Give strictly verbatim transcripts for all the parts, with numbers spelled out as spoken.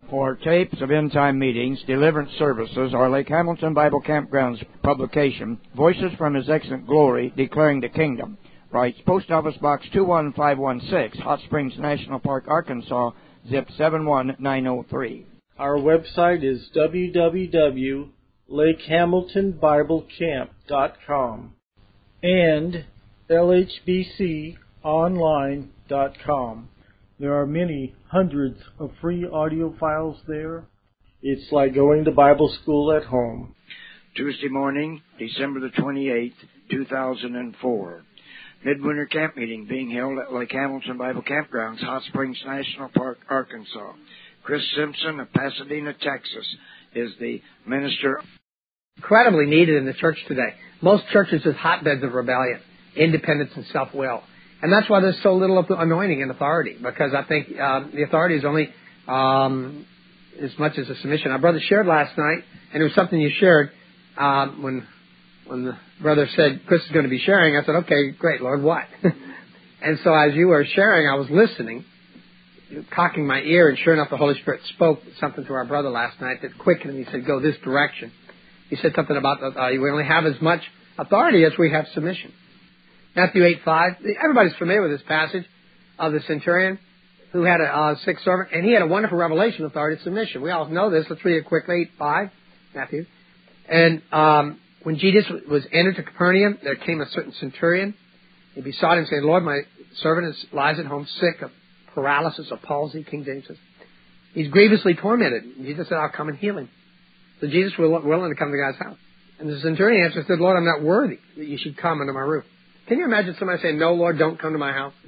For tapes of end-time meetings, deliverance services, or Lake Hamilton Bible Campground's publication, Voices from His Excellent Glory, Declaring the Kingdom, writes Post Office Box two one five one six, Hot Springs National Park, Arkansas, zip seven one nine zero three. Our website is w w w dot lake hamilton bible camp dot com and l h b c online dot com. There are many hundreds of free audio files there. It's like going to Bible school at home. Tuesday morning, December the twenty-eighth, two thousand four. Midwinter camp meeting being held at Lake Hamilton Bible Campgrounds, Hot Springs National Park, Arkansas. Chris Simpson of Pasadena, Texas, is the minister. Incredibly needed in the church today. Most churches are hotbeds of rebellion, independence, and self-will. And that's why there's so little anointing and authority, because I think uh, the authority is only um, as much as a submission. Our brother shared last night, and it was something you shared um, when when the brother said, Chris is going to be sharing. I said, okay, great, Lord, what? And so as you were sharing, I was listening, cocking my ear, and sure enough, the Holy Spirit spoke something to our brother last night that quickened him. He said, go this direction. He said something about uh, we only have as much authority as we have submission. Matthew eight five. Everybody's familiar with this passage of the centurion who had a uh, sick servant, and he had a wonderful revelation of authority and submission. We all know this. Let's read it quickly. eight five, Matthew. And um, when Jesus was entered to Capernaum, there came a certain centurion. He besought him, saying, Lord, my servant is, lies at home sick of paralysis or palsy, King James says. He's grievously tormented. And Jesus said, I'll come and heal him. So Jesus was willing to come to the guy's house. And the centurion answered and said, Lord, I'm not worthy that you should come under my roof. Can you imagine somebody saying, no, Lord, don't come to my house?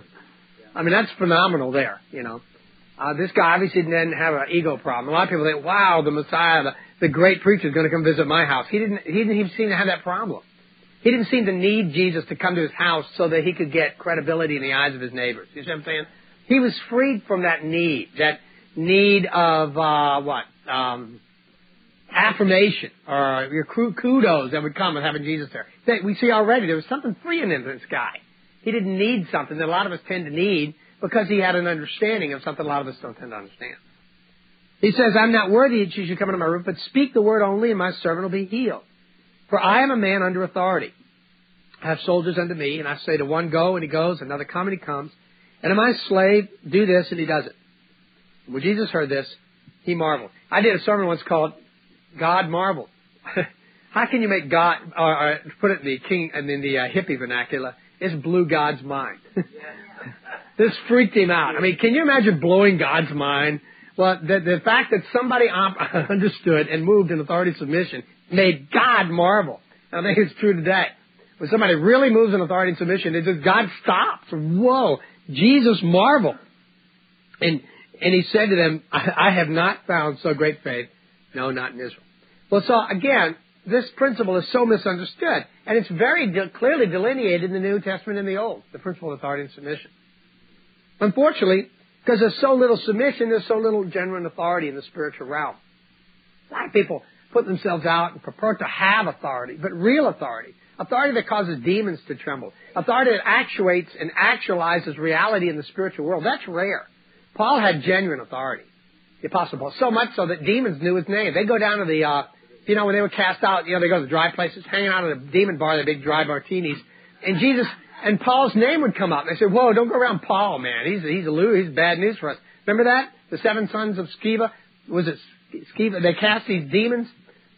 I mean, that's phenomenal there, you know. Uh, this guy obviously didn't have an ego problem. A lot of people think, wow, the Messiah, the, the great preacher is going to come visit my house. He didn't, he didn't even seem to have that problem. He didn't seem to need Jesus to come to his house so that he could get credibility in the eyes of his neighbors. You see what I'm saying? He was freed from that need, that need of, uh, what? Um, affirmation or your kudos that would come with having Jesus there. That we see already there was something freeing in this guy. He didn't need something that a lot of us tend to need because he had an understanding of something a lot of us don't tend to understand. He says, I'm not worthy that you should come into my roof, but speak the word only and my servant will be healed. For I am a man under authority. I have soldiers under me, and I say to one, go, and he goes, another, come, and he comes. And to my slave, do this, and he does it. When Jesus heard this, he marveled. I did a sermon once called God Marveled. How can you make God, or, or put it in the king and in the uh, hippie vernacular, this blew God's mind. This freaked him out. I mean, can you imagine blowing God's mind? Well, the, the fact that somebody op- understood and moved in authority submission made God marvel. I think it's true today. When somebody really moves in authority and submission, it just, God stops. Whoa, Jesus marveled. And and he said to them, I, I have not found so great faith, no, not in Israel. Well, so again, this principle is so misunderstood. And it's very de- clearly delineated in the New Testament and the Old, the principle of authority and submission. Unfortunately, because there's so little submission, there's so little genuine authority in the spiritual realm. A lot of people put themselves out and purport to have authority, but real authority. Authority that causes demons to tremble. Authority that actuates and actualizes reality in the spiritual world. That's rare. Paul had genuine authority, the Apostle Paul. So much so that demons knew his name. They go down to the, uh, you know, when they were cast out, you know, they go to the dry places, hanging out at a demon bar, the big dry martinis. And Jesus, and Paul's name would come up. And they said, whoa, don't go around Paul, man. He's, he's a loo, he's bad news for us. Remember that? The seven sons of Sceva? Was it Sceva? They cast these demons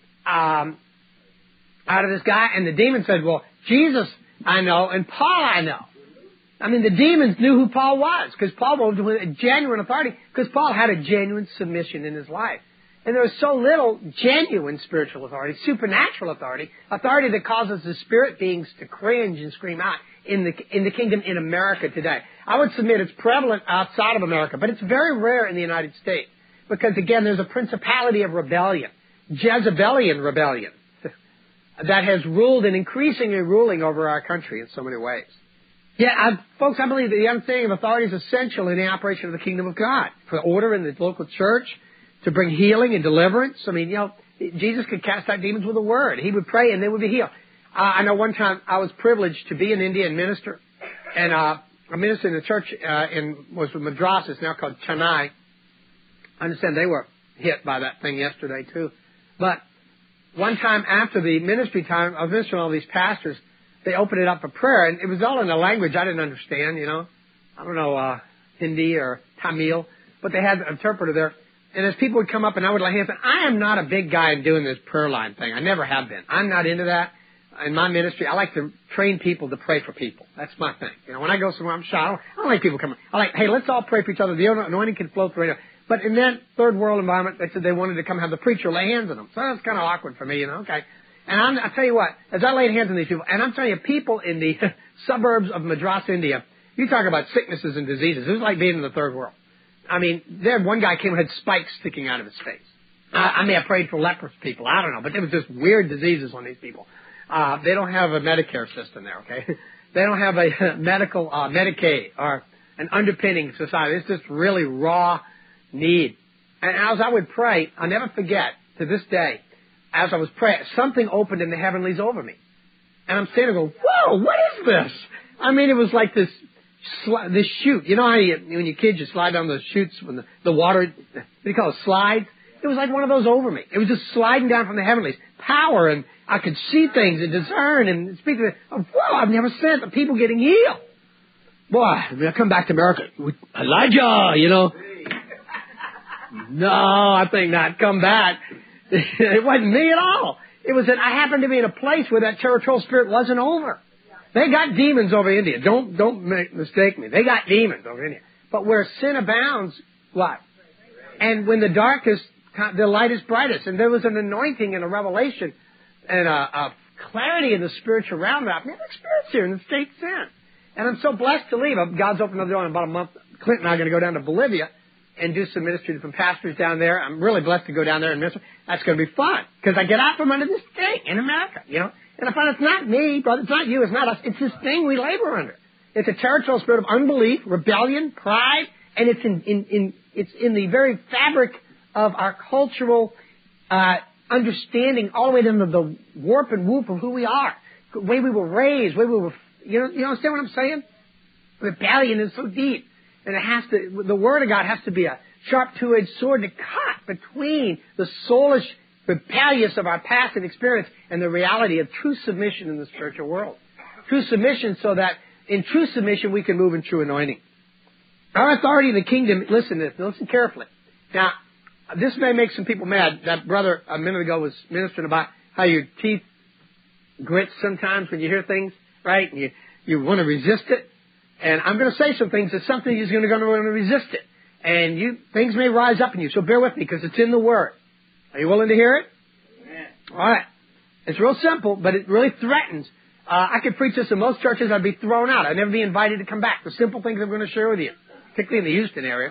um, out of this guy. And the demon said, well, Jesus I know, and Paul I know. I mean, the demons knew who Paul was, because Paul moved with a genuine authority, because Paul had a genuine submission in his life. And there was so little genuine spiritual authority, supernatural authority, authority that causes the spirit beings to cringe and scream out in the in the kingdom in America today. I would submit it's prevalent outside of America, but it's very rare in the United States, because, again, there's a principality of rebellion, Jezebelian rebellion, that has ruled and increasingly ruling over our country in so many ways. Yeah, I, folks, I believe that the understanding of authority is essential in the operation of the kingdom of God, for order in the local church, to bring healing and deliverance. I mean, you know, Jesus could cast out demons with a word. He would pray and they would be healed. Uh, I know one time I was privileged to be in India and minister, and uh, I ministered in the church uh, in was Madras. It's now called Chennai, I understand they were hit by that thing yesterday too. But one time after the ministry time, I was ministering to all these pastors, they opened it up for prayer, and it was all in a language I didn't understand, you know. I don't know, uh, Hindi or Tamil, but they had an interpreter there. And as people would come up and I would lay hands, and I am not a big guy in doing this prayer line thing. I never have been. I'm not into that. In my ministry, I like to train people to pray for people. That's my thing. You know, when I go somewhere, I'm shy. I don't, I don't like people coming. I like, hey, let's all pray for each other. The anointing can flow through it. But in that third world environment, they said they wanted to come have the preacher lay hands on them. So that's kind of awkward for me, you know. Okay. And I'm, I'll tell you what, as I laid hands on these people, and I'm telling you, people in the suburbs of Madras, India, you talk about sicknesses and diseases. It was like being in the third world. I mean, there one guy came and had spikes sticking out of his face. I, I may have prayed for leprous people. I don't know. But there was just weird diseases on these people. Uh, they don't have a Medicare system there, okay? They don't have a medical, uh, Medicaid or an underpinning society. It's just really raw need. And as I would pray, I'll never forget, to this day, as I was praying, something opened in the heavenlies over me. And I'm standing there going, whoa, what is this? I mean, it was like this, sli- this chute. You know how you, when you're kids, you slide down those chutes when the, the water, what do you call it, slides? It was like one of those over me. It was just sliding down from the heavenlies. Power, and I could see things and discern and speak to them. Whoa, I've never seen the people getting healed. Boy, I mean, I come back to America. Elijah, you know. No, I think not. Come back. It wasn't me at all. It was that I happened to be in a place where that territorial spirit wasn't over. They got demons over India. Don't don't make, mistake me. They got demons over India. But where sin abounds, what? And when the darkest, the light is brightest. And there was an anointing and a revelation and a, a clarity in the spiritual realm that I've never experienced here in the States since. And I'm so blessed to leave. God's opened up the door in about a month. Clint and I are going to go down to Bolivia and do some ministry to some pastors down there. I'm really blessed to go down there and minister. That's going to be fun because I get out from under this thing in America, you know. And I find it's not me, brother. It's not you. It's not us. It's this thing we labor under. It's a territorial spirit of unbelief, rebellion, pride, and it's in, in, in it's in the very fabric of our cultural uh, understanding, all the way down to the warp and whoop of who we are, the way we were raised, the way we were. You know, you understand what I'm saying? Rebellion is so deep, and it has to. The Word of God has to be a sharp two-edged sword to cut between the soulish rebellious of our passive experience and the reality of true submission in the spiritual world. True submission, so that in true submission we can move in true anointing. Our authority in the kingdom. Listen to this. Listen carefully. Now, this may make some people mad. That brother a minute ago was ministering about how your teeth grit sometimes when you hear things, right? And you, you want to resist it. And I'm going to say some things that something is going to, going to want to resist it. And you things may rise up in you. So bear with me because it's in the Word. Are you willing to hear it? Amen. All right. It's real simple, but it really threatens. Uh, I could preach this in most churches. I'd be thrown out. I'd never be invited to come back. The simple things I'm going to share with you, particularly in the Houston area.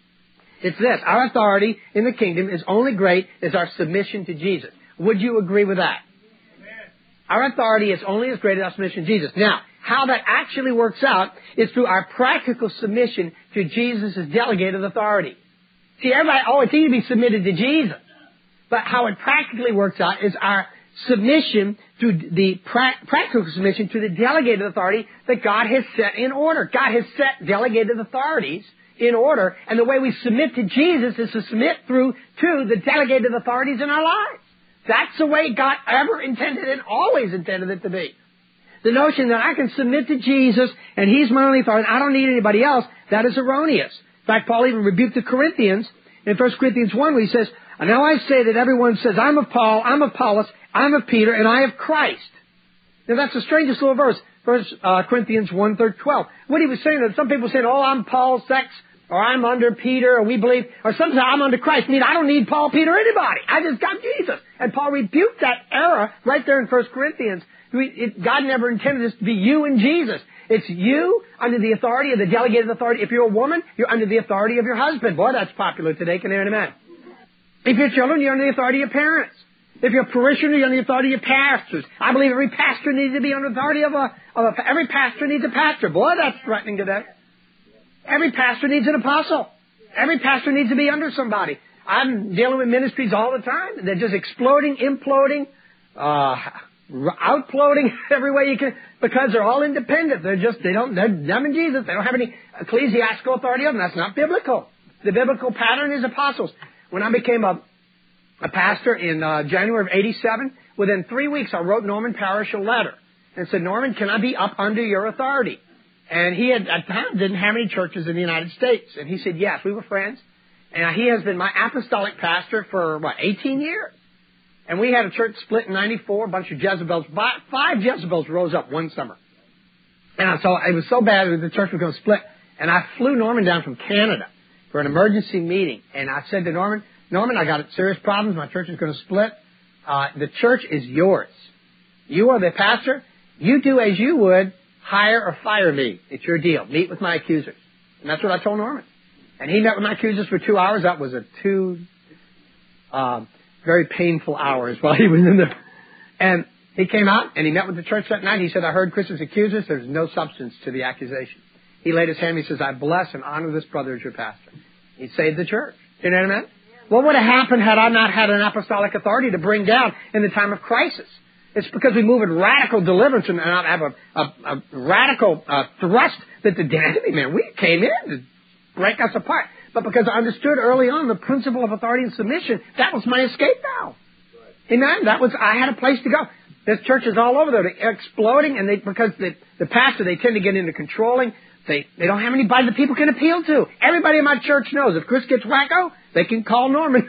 It's this. Our authority in the kingdom is only great as our submission to Jesus. Would you agree with that? Amen. Our authority is only as great as our submission to Jesus. Now, how that actually works out is through our practical submission to Jesus' delegated authority. See, everybody, oh, it's easy to be submitted to Jesus. But how it practically works out is our submission through the pra- practical submission to the delegated authority that God has set in order. God has set delegated authorities in order, and the way we submit to Jesus is to submit through to the delegated authorities in our lives. That's the way God ever intended and always intended it to be. The notion that I can submit to Jesus and He's my only authority and I don't need anybody else, that is erroneous. In fact, Paul even rebuked the Corinthians in First Corinthians one where he says, and now I say that everyone says, I'm of Paul, I'm of Apollos, I'm of Peter, and I of Christ. Now that's the strangest little verse. First uh, Corinthians one, third, twelve. What he was saying, that some people saying, oh, I'm Paul's sex, or I'm under Peter, or we believe, or sometimes I'm under Christ. I mean, I don't need Paul, Peter, anybody. I just got Jesus. And Paul rebuked that error right there in First Corinthians. It, God never intended this to be you and Jesus. It's you under the authority of the delegated authority. If you're a woman, you're under the authority of your husband. Boy, that's popular today. Can I hear an amen? If you're children, you're under the authority of your parents. If you're a parishioner, you're under the authority of your pastors. I believe every pastor needs to be under the authority of a, of a... Every pastor needs a pastor. Boy, that's threatening today. Every pastor needs an apostle. Every pastor needs to be under somebody. I'm dealing with ministries all the time. They're just exploding, imploding, uh, outploding every way you can, because they're all independent. They're just, they don't, they're them and Jesus. They don't have any ecclesiastical authority of them. That's not biblical. The biblical pattern is apostles. When I became a, a pastor in uh, January of eighty-seven, within three weeks I wrote Norman Parrish a letter and said, Norman, can I be up under your authority? And he had, at the time, didn't have any churches in the United States. And he said, yes, we were friends. And he has been my apostolic pastor for, what, eighteen years. And we had a church split in ninety-four, a bunch of Jezebels. Five Jezebels rose up one summer. And so it was so bad that the church was going to split. And I flew Norman down from Canada for an emergency meeting. And I said to Norman, Norman, I got serious problems. My church is going to split. Uh, the church is yours. You are the pastor. You do as you would, hire or fire me. It's your deal. Meet with my accusers. And that's what I told Norman. And he met with my accusers for two hours. That was a two uh, very painful hours while he was in there. And he came out and he met with the church that night. He said, I heard Chris's accusers. There's no substance to the accusation. He laid his hand. He says, I bless and honor this brother as your pastor. He saved the church. You know what I mean? What would have happened had I not had an apostolic authority to bring down in the time of crisis? It's because we move in radical deliverance and not have a, a, a radical uh, thrust that the enemy, man, we came in to break us apart. But because I understood early on the principle of authority and submission, that was my escape valve. Amen? That was, I had a place to go. There's churches all over there. They're exploding, and they, because the, the pastor, they tend to get into controlling. They, they don't have anybody that people can appeal to. Everybody in my church knows if Chris gets wacko, they can call Norman.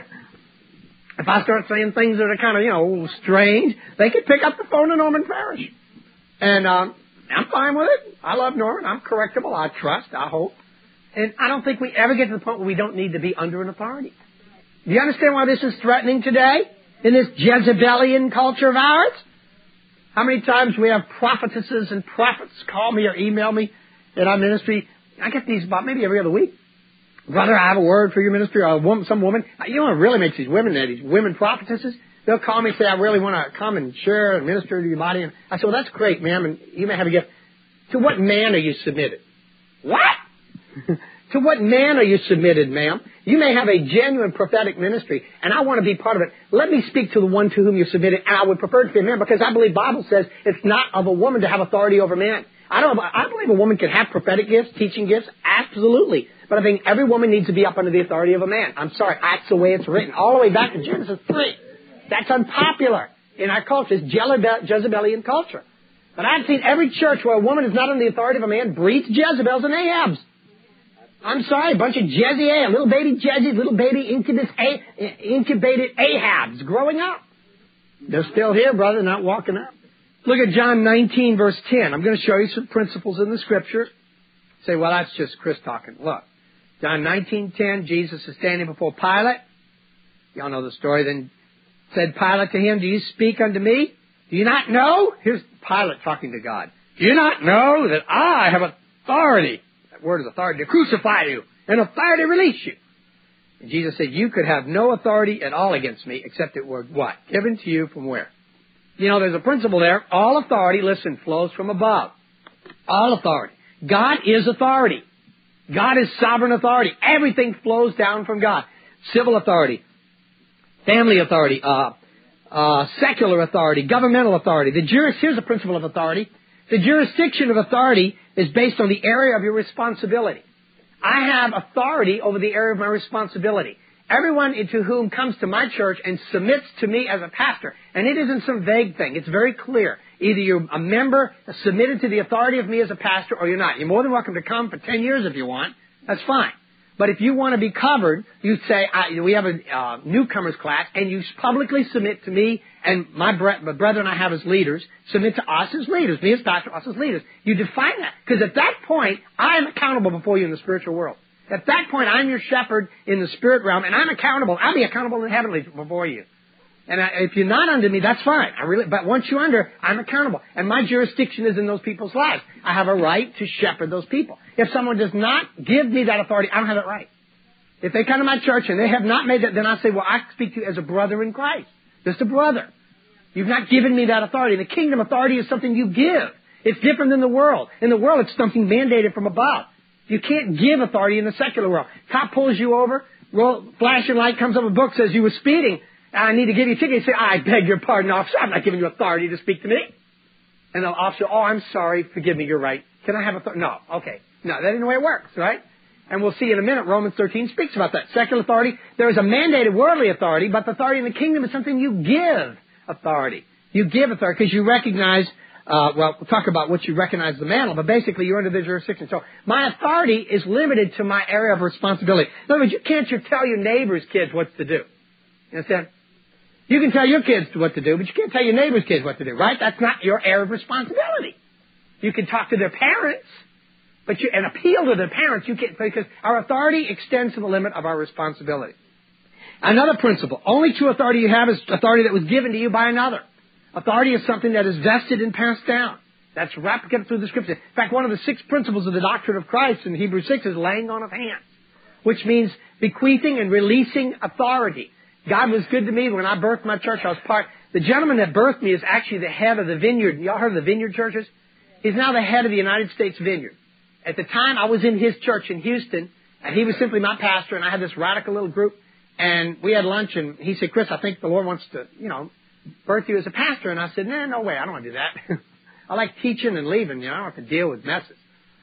If I start saying things that are kind of, you know, strange, they can pick up the phone to Norman Parrish. And um, I'm fine with it. I love Norman. I'm correctable. I trust. I hope. And I don't think we ever get to the point where we don't need to be under an authority. Do you understand why this is threatening today in this Jezebelian culture of ours? How many times we have prophetesses and prophets call me or email me in our ministry? I get these about maybe every other week. Brother, I have a word for your ministry, or a woman, some woman. You know what really makes these women, these women prophetesses? They'll call me and say, I really want to come and share and minister to your body. And I say, well, that's great, ma'am, and you may have a gift. To what man are you submitted? What? To what man are you submitted, ma'am? You may have a genuine prophetic ministry, and I want to be part of it. Let me speak to the one to whom you're submitted, and I would prefer to be a man, because I believe the Bible says it's not of a woman to have authority over man. I don't. I believe a woman can have prophetic gifts, teaching gifts, absolutely. But I think every woman needs to be up under the authority of a man. I'm sorry, that's the way it's written. All the way back to Genesis three. That's unpopular in our culture. It's Jezebelian culture. But I've seen every church where a woman is not under the authority of a man breeds Jezebels and Ahabs. I'm sorry, a bunch of Jezebel, little baby Jezebel, little baby incubus, a, incubated Ahabs growing up. They're still here, brother, not walking up. Look at John nineteen, verse ten. I'm going to show you some principles in the Scripture. Say, well, that's just Chris talking. Look, John nineteen ten, Jesus is standing before Pilate. Y'all know the story. Then said Pilate to him, do you speak unto me? Do you not know? Here's Pilate talking to God. Do you not know that I have authority, that word is authority, to crucify you and authority to release you? And Jesus said, you could have no authority at all against me except it were what? Given to you from where? You know, there's a principle there. All authority, listen, flows from above. All authority. God is authority. God is sovereign authority. Everything flows down from God. Civil authority, family authority, uh, uh, secular authority, governmental authority. The juris, here's a principle of authority. The jurisdiction of authority is based on the area of your responsibility. I have authority over the area of my responsibility. Everyone to whom comes to my church and submits to me as a pastor, and it isn't some vague thing. It's very clear. Either you're a member submitted to the authority of me as a pastor or you're not. You're more than welcome to come for ten years if you want. That's fine. But if you want to be covered, you say, I, we have a uh, newcomers class, and you publicly submit to me and my, bre- my brethren I have as leaders, submit to us as leaders, me as pastor, us as leaders. You define that. Because at that point, I am accountable before you in the spiritual world. At that point, I'm your shepherd in the spirit realm, and I'm accountable. I'll be accountable in the heavenly before you. And I, if you're not under me, that's fine. I really, but once you're under, I'm accountable. And my jurisdiction is in those people's lives. I have a right to shepherd those people. If someone does not give me that authority, I don't have that right. If they come to my church and they have not made that, then I say, well, I speak to you as a brother in Christ. Just a brother. You've not given me that authority. The kingdom authority is something you give. It's different than the world. In the world, it's something mandated from above. You can't give authority in the secular world. Cop pulls you over, roll, flashing light comes up, a book says you were speeding. I need to give you a ticket. You say, I beg your pardon, officer. I'm not giving you authority to speak to me. And the officer, oh, I'm sorry. Forgive me. You're right. Can I have authority? No. Okay. No, that isn't the way it works, right? And we'll see in a minute, Romans thirteen speaks about that. Secular authority, there is a mandated worldly authority, but the authority in the kingdom is something you give authority. You give authority because you recognize, uh, well, we'll talk about what you recognize the mantle, but basically you're under the jurisdiction. So my authority is limited to my area of responsibility. In other words, you can't just tell your neighbor's kids what to do. You understand? You can tell your kids what to do, but you can't tell your neighbor's kids what to do, right? That's not your area of responsibility. You can talk to their parents, but you, and appeal to their parents, you can't, because our authority extends to the limit of our responsibility. Another principle, only true authority you have is authority that was given to you by another. Authority is something that is vested and passed down. That's replicated through the Scripture. In fact, one of the six principles of the doctrine of Christ in Hebrews six is laying on of hands, which means bequeathing and releasing authority. God was good to me when I birthed my church. I was part, the gentleman that birthed me is actually the head of the Vineyard. Y'all heard of the Vineyard churches? He's now the head of the United States Vineyard. At the time, I was in his church in Houston, and he was simply my pastor, and I had this radical little group, and we had lunch, and he said, Chris, I think the Lord wants to, you know, birth you as a pastor. And I said, nah, no way, I don't want to do that. I like teaching and leaving, you know, I don't have to deal with messes.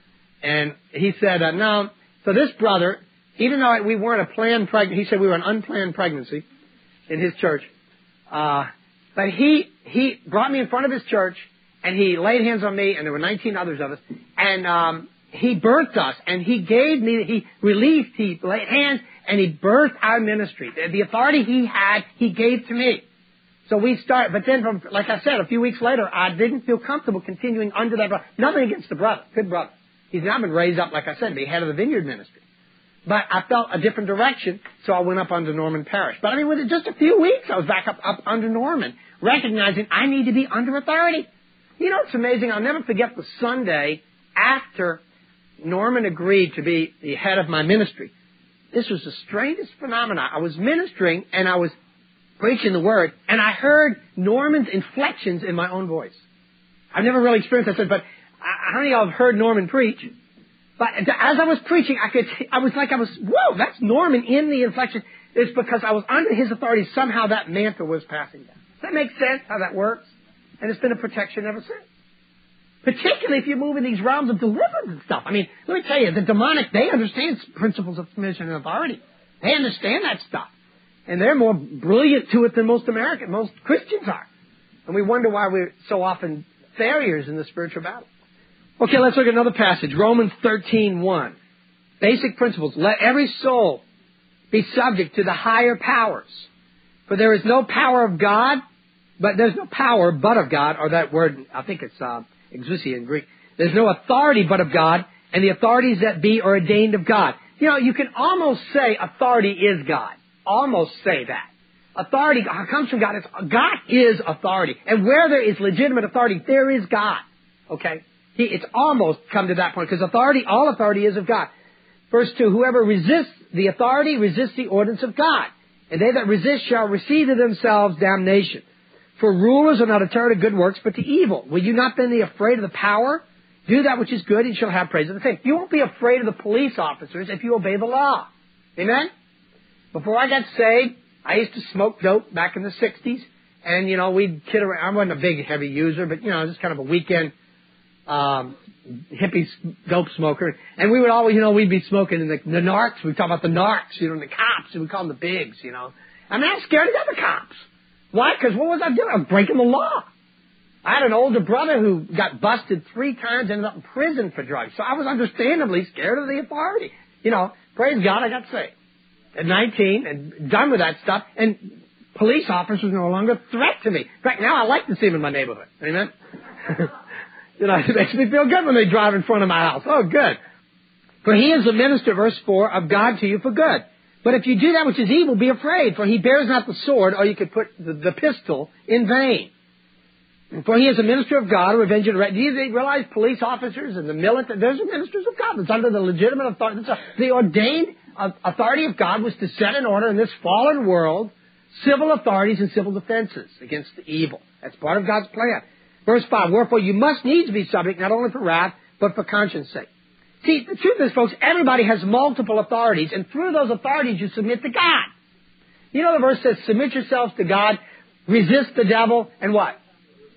And he said, uh, no. So this brother, even though we weren't a planned pregnancy, he said we were an unplanned pregnancy in his church, uh, but he, he brought me in front of his church, and he laid hands on me, and there were nineteen others of us, and um, he birthed us, and he gave me, he released, he laid hands, and he birthed our ministry. The, the authority he had, he gave to me. So we started, but then from, like I said, a few weeks later, I didn't feel comfortable continuing under that brother. Nothing against the brother, good brother. He's now been raised up, like I said, to be head of the Vineyard ministry. But I felt a different direction, so I went up under Norman Parrish. But I mean, within just a few weeks, I was back up, up under Norman, recognizing I need to be under authority. You know, it's amazing. I'll never forget the Sunday after Norman agreed to be the head of my ministry. This was the strangest phenomenon. I was ministering, and I was preaching the word, and I heard Norman's inflections in my own voice. I've never really experienced that, but how many of y'all have heard Norman preach? But as I was preaching, I could, I was like, I was, whoa, that's Norman in the inflection. It's because I was under his authority. Somehow that mantle was passing down. Does that make sense how that works? And it's been a protection ever since. Particularly if you move in these realms of deliverance and stuff. I mean, let me tell you, the demonic, they understand principles of submission and authority. They understand that stuff. And they're more brilliant to it than most Americans, most Christians are. And we wonder why we're so often failures in the spiritual battle. Okay, let's look at another passage. Romans thirteen one. Basic principles. Let every soul be subject to the higher powers. For there is no power of God, but there's no power but of God, or that word, I think it's uh, exousia in Greek. There's no authority but of God, and the authorities that be are ordained of God. You know, you can almost say authority is God. Almost say that. Authority comes from God. It's, God is authority. And where there is legitimate authority, there is God. Okay? He, it's almost come to that point, because authority, all authority is of God. Verse two, whoever resists the authority resists the ordinance of God, and they that resist shall receive to themselves damnation. For rulers are not a terror to good works, but to evil. Will you not then be afraid of the power? Do that which is good, and shall have praise of the faith. You won't be afraid of the police officers if you obey the law. Amen? Before I got saved, I used to smoke dope back in the sixties, and, you know, we'd kid around. I wasn't a big, heavy user, but, you know, just kind of a weekend um, hippie dope smoker. And we would always, you know, we'd be smoking in the, the narcs. We'd talk about the narcs, you know, and the cops, and we call them the bigs, you know. I mean, I was scared to death of the cops. Why? Because what was I doing? I was breaking the law. I had an older brother who got busted three times, ended up in prison for drugs. So I was understandably scared of the authority. You know, praise God, I got saved at nineteen and done with that stuff. And police officers no longer a threat to me. In fact, now I like to see them in my neighborhood. Amen? You know, it makes me feel good when they drive in front of my house. Oh, good. For he is the minister, verse four, of God to you for good. But if you do that which is evil, be afraid, for he bears not the sword, or you could put the, the pistol, in vain. For he is a minister of God, a revenger. Do you realize police officers and the military, those are ministers of God. It's under the legitimate authority. The ordained authority of God was to set in order in this fallen world civil authorities and civil defenses against the evil. That's part of God's plan. Verse five, wherefore you must needs be subject, not only for wrath, but for conscience sake. See, the truth is, folks, everybody has multiple authorities, and through those authorities you submit to God. You know the verse says, submit yourselves to God, resist the devil, and what?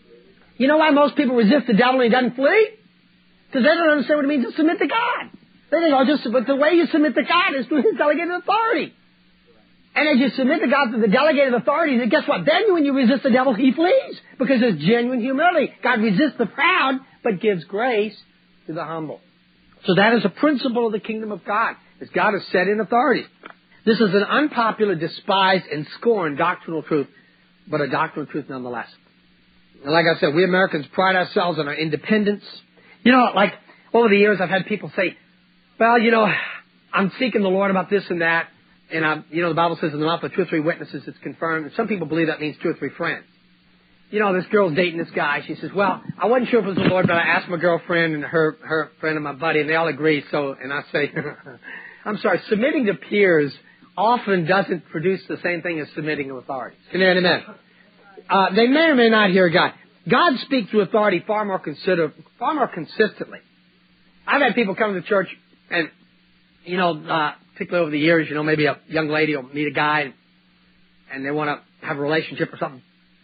You know why most people resist the devil and he doesn't flee? Because they don't understand what it means to submit to God. They think, oh, just, but the way you submit to God is through His delegated authority. And as you submit to God through the delegated authority, then guess what? Then when you resist the devil, he flees. Because there's genuine humility. God resists the proud, but gives grace to the humble. So that is a principle of the kingdom of God, as God has set in authority. This is an unpopular, despised, and scorned doctrinal truth, but a doctrinal truth nonetheless. And like I said, we Americans pride ourselves on our independence. You know, like over the years I've had people say, well, you know, I'm seeking the Lord about this and that, and I'm, you know, the Bible says in the mouth of two or three witnesses it's confirmed. And some people believe that means two or three friends. You know, this girl's dating this guy. She says, well, I wasn't sure if it was the Lord, but I asked my girlfriend and her, her friend and my buddy, and they all agree. So, and I say, I'm sorry, submitting to peers often doesn't produce the same thing as submitting to authority. Amen. Uh, they may or may not hear God. God speaks to authority far more consider, far more consistently. I've had people come to church and, you know, uh, particularly over the years, you know, maybe a young lady will meet a guy and, and they want to have a relationship or something.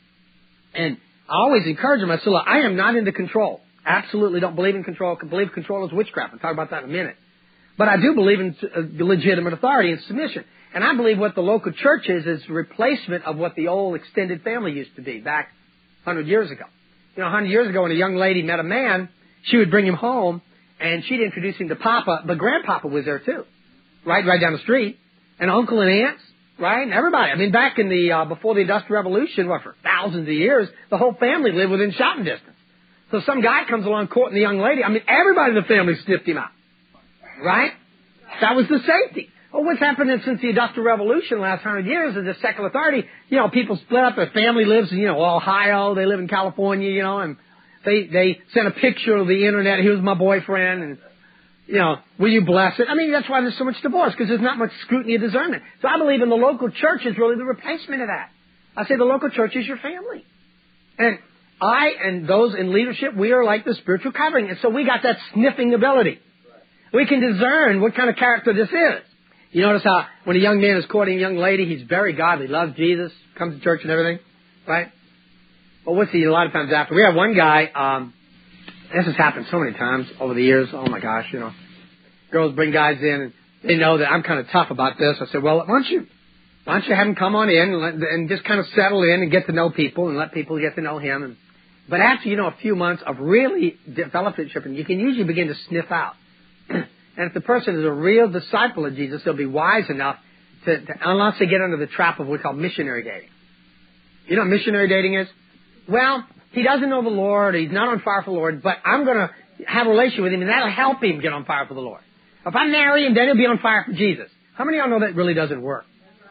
And I always encourage them. I say, look, I am not into control. Absolutely don't believe in control. I believe control is witchcraft. I'll talk about that in a minute. But I do believe in uh, legitimate authority and submission. And I believe what the local church is is a replacement of what the old extended family used to be back one hundred years ago. You know, one hundred years ago when a young lady met a man, she would bring him home and she'd introduce him to Papa, but Grandpapa was there too. Right, right down the street. And uncle and aunts, right? And everybody. I mean, back in the, uh, before the Industrial Revolution, what, for thousands of years, the whole family lived within shouting distance. So some guy comes along courting the young lady. I mean, everybody in the family sniffed him out. Right? That was the safety. Well, what's happened since the Industrial Revolution the last hundred years is the secular authority. You know, people split up. Their family lives in, you know, Ohio. They live in California, you know, and they, they sent a picture of the internet. Here's my boyfriend. And, you know, will you bless it? I mean, that's why there's so much divorce, because there's not much scrutiny or discernment. So I believe in the local church is really the replacement of that. I say the local church is your family. And I and those in leadership, we are like the spiritual covering. And so we got that sniffing ability. We can discern what kind of character this is. You notice how when a young man is courting a young lady, he's very godly, loves Jesus, comes to church and everything, right? Well, what's he a lot of times after? We have one guy, um, this has happened so many times over the years. Oh, my gosh, you know. Girls bring guys in, and they know that I'm kind of tough about this. I said, well, why don't you, why don't you have him come on in and, let, and just kind of settle in and get to know people and let people get to know him. And, but after, you know, a few months of really developing, you can usually begin to sniff out. And if the person is a real disciple of Jesus, they'll be wise enough to, to, unless they get under the trap of what we call missionary dating. You know what missionary dating is? Well, he doesn't know the Lord, he's not on fire for the Lord, but I'm going to have a relationship with him, and that'll help him get on fire for the Lord. If I marry him, then he'll be on fire for Jesus. How many of y'all know that really doesn't work?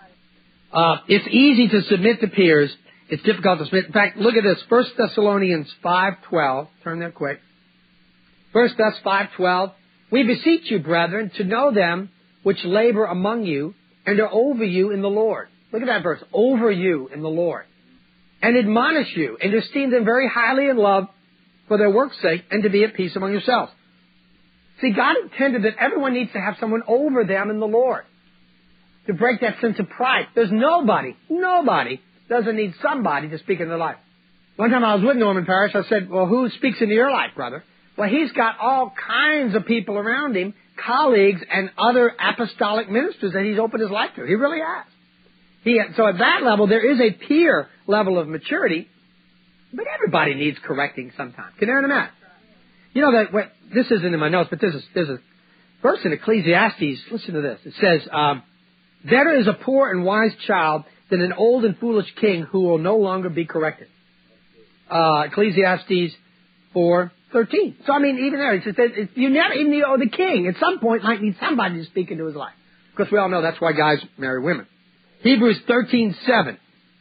Uh, it's easy to submit to peers. It's difficult to submit. In fact, look at this. First Thessalonians five twelve. Turn there quick. First Thess five twelve. We beseech you, brethren, to know them which labor among you and are over you in the Lord. Look at that verse. Over you in the Lord. And admonish you, and esteem them very highly in love for their work's sake, and to be at peace among yourselves. See, God intended that everyone needs to have someone over them in the Lord, to break that sense of pride. There's nobody, nobody doesn't need somebody to speak in their life. One time I was with Norman Parrish, I said, well, who speaks into your life, brother? Well, he's got all kinds of people around him, colleagues and other apostolic ministers that he's opened his life to. He really has. He, so at that level, there is a peer level of maturity, but everybody needs correcting sometimes. Can you hear that? You know that what, this isn't in my notes, but there's a, there's a verse in Ecclesiastes. Listen to this. It says, um, better is a poor and wise child than an old and foolish king who will no longer be corrected. Uh, Ecclesiastes four thirteen. So I mean, even there, it says that you never, even the, oh, the king at some point might need somebody to speak into his life. Because we all know that's why guys marry women. Hebrews thirteen seven.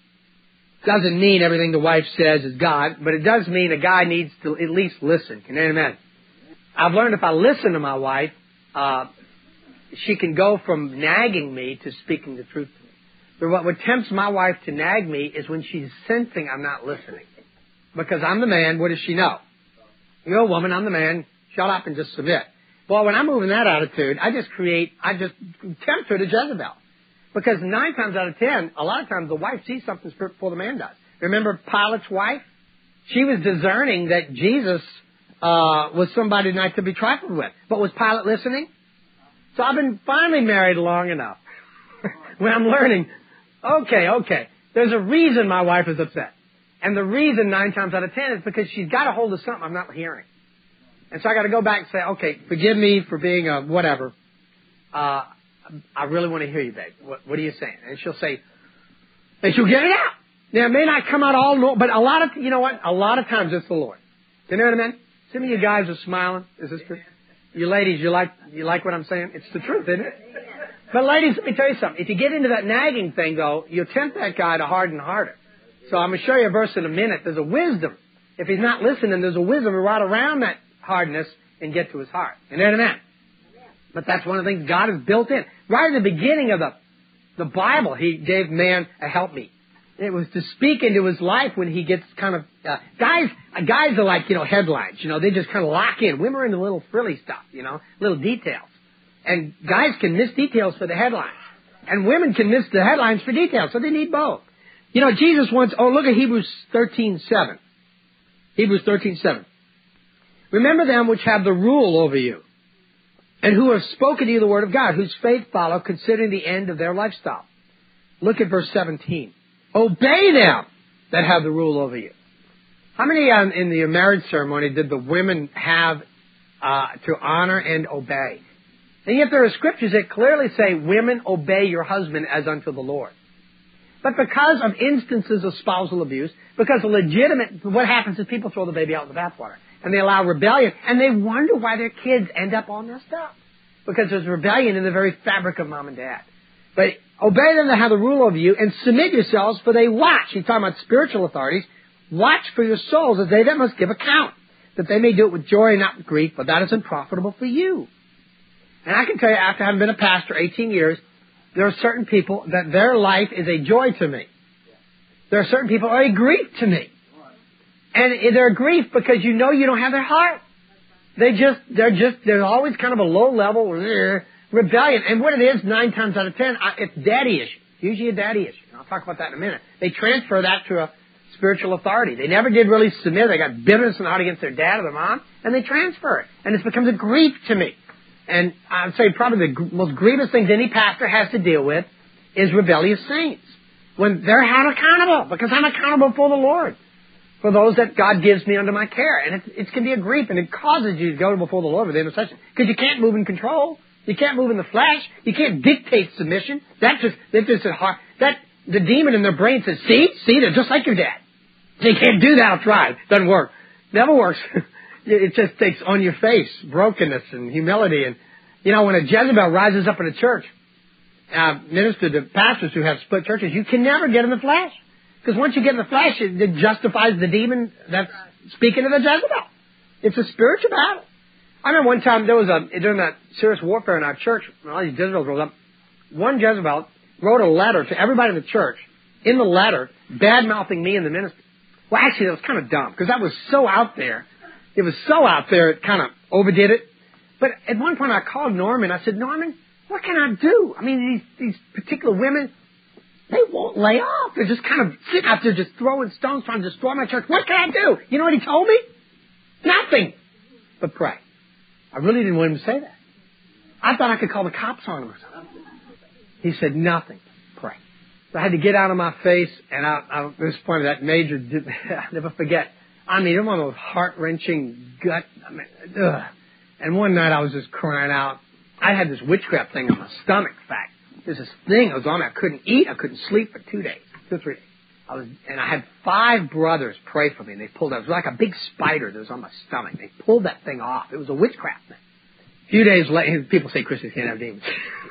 Doesn't mean everything the wife says is God, but it does mean a guy needs to at least listen. Can you amen? I've learned if I listen to my wife, uh, she can go from nagging me to speaking the truth to me. But what, what tempts my wife to nag me is when she's sensing I'm not listening. Because I'm the man, what does she know? You're a woman, I'm the man, shut up and just submit. Well, when I move in that attitude, I just create, I just tempt her to Jezebel. Because nine times out of ten, a lot of times the wife sees something before the man does. Remember Pilate's wife? She was discerning that Jesus uh, was somebody not to be trifled with. But was Pilate listening? So I've been finally married long enough when I'm learning, okay, okay, there's a reason my wife is upset. And the reason nine times out of ten is because she's got a hold of something I'm not hearing. And so I got to go back and say, okay, forgive me for being a whatever. Uh, I really want to hear you, babe. What, what are you saying? And she'll say, and she'll get it out. Now, it may not come out all, no, but a lot of, you know what? A lot of times it's the Lord. You know what I mean? Some of you guys are smiling. Is this true? You ladies, you like, you like what I'm saying? It's the truth, isn't it? But ladies, let me tell you something. If you get into that nagging thing, though, you tempt that guy to harden harder. So I'm going to show you a verse in a minute. There's a wisdom. If he's not listening, there's a wisdom to ride around that hardness and get to his heart. You know what I mean? But that's one of the things God has built in. Right at the beginning of the, the Bible, He gave man a helpmeet. It was to speak into his life when he gets kind of, uh, guys, uh, guys are like, you know, headlines, you know, they just kind of lock in. Women are into little frilly stuff, you know, little details. And guys can miss details for the headlines. And women can miss the headlines for details, so they need both. You know, Jesus once, oh, look at Hebrews thirteen seven. Hebrews thirteen seven. Remember them which have the rule over you, and who have spoken to you the word of God, whose faith follow, considering the end of their lifestyle. Look at verse seventeen. Obey them that have the rule over you. How many um, in the marriage ceremony did the women have uh, to honor and obey? And yet there are scriptures that clearly say, women, obey your husband as unto the Lord. But because of instances of spousal abuse, because of legitimate, what happens is people throw the baby out in the bathwater. And they allow rebellion. And they wonder why their kids end up all messed up. Because there's rebellion in the very fabric of mom and dad. But obey them that have the rule over you, and submit yourselves, for they watch. He's talking about spiritual authorities. Watch for your souls as they that must give account, that they may do it with joy and not with grief, for that is unprofitable for you. And I can tell you, after having been a pastor eighteen years, there are certain people that their life is a joy to me. There are certain people who are a grief to me. And they're a grief because you know you don't have their heart. They just, they're just, they're always kind of a low level rebellion. And what it is, nine times out of ten, it's daddy issue. Usually a daddy issue. And I'll talk about that in a minute. They transfer that to a spiritual authority. They never did really submit. They got bitterness and out against their dad or their mom, and they transfer it. And it becomes a grief to me. And I'd say probably the gr- most grievous things any pastor has to deal with is rebellious saints. When they're held accountable, because I'm accountable for the Lord, for those that God gives me under my care. And it, it can be a grief, and it causes you to go before the Lord with intercession. Because you can't move in control. You can't move in the flesh. You can't dictate submission. That's just, that's just a hard, that, the demon in their brain says, see, see, they're just like your dad. They can't do that, I'll try. Doesn't work. Never works. It just takes on your face brokenness and humility. And, you know, when a Jezebel rises up in a church, uh, minister to pastors who have split churches, you can never get in the flesh. Because once you get in the flesh, it, it justifies the demon that's speaking to the Jezebel. It's a spiritual battle. I remember one time there was a, during that serious warfare in our church, when all these Jezebels rolled up, one Jezebel wrote a letter to everybody in the church, in the letter, bad-mouthing me and the minister. Well, actually, that was kind of dumb, because that was so out there. It was so out there, it kind of overdid it. But at one point I called Norman. I said, Norman, what can I do? I mean, these, these particular women, they won't lay off. They're just kind of sitting out there just throwing stones, trying to destroy my church. What can I do? You know what he told me? Nothing. But pray. I really didn't want him to say that. I thought I could call the cops on him or something. He said, nothing. Pray. So I had to get out of my face, and I, I, at this point, that major, did, I'll never forget. I mean, one of those heart-wrenching gut, I mean, ugh. And one night I was just crying out. I had this witchcraft thing in my stomach, in fact. There's this thing that was on me. I couldn't eat. I couldn't sleep for two days, two or three days. I was, and I had five brothers pray for me, and they pulled it. It was like a big spider that was on my stomach. They pulled that thing off. It was a witchcraft thing. A few days later, people say Christians can't have demons.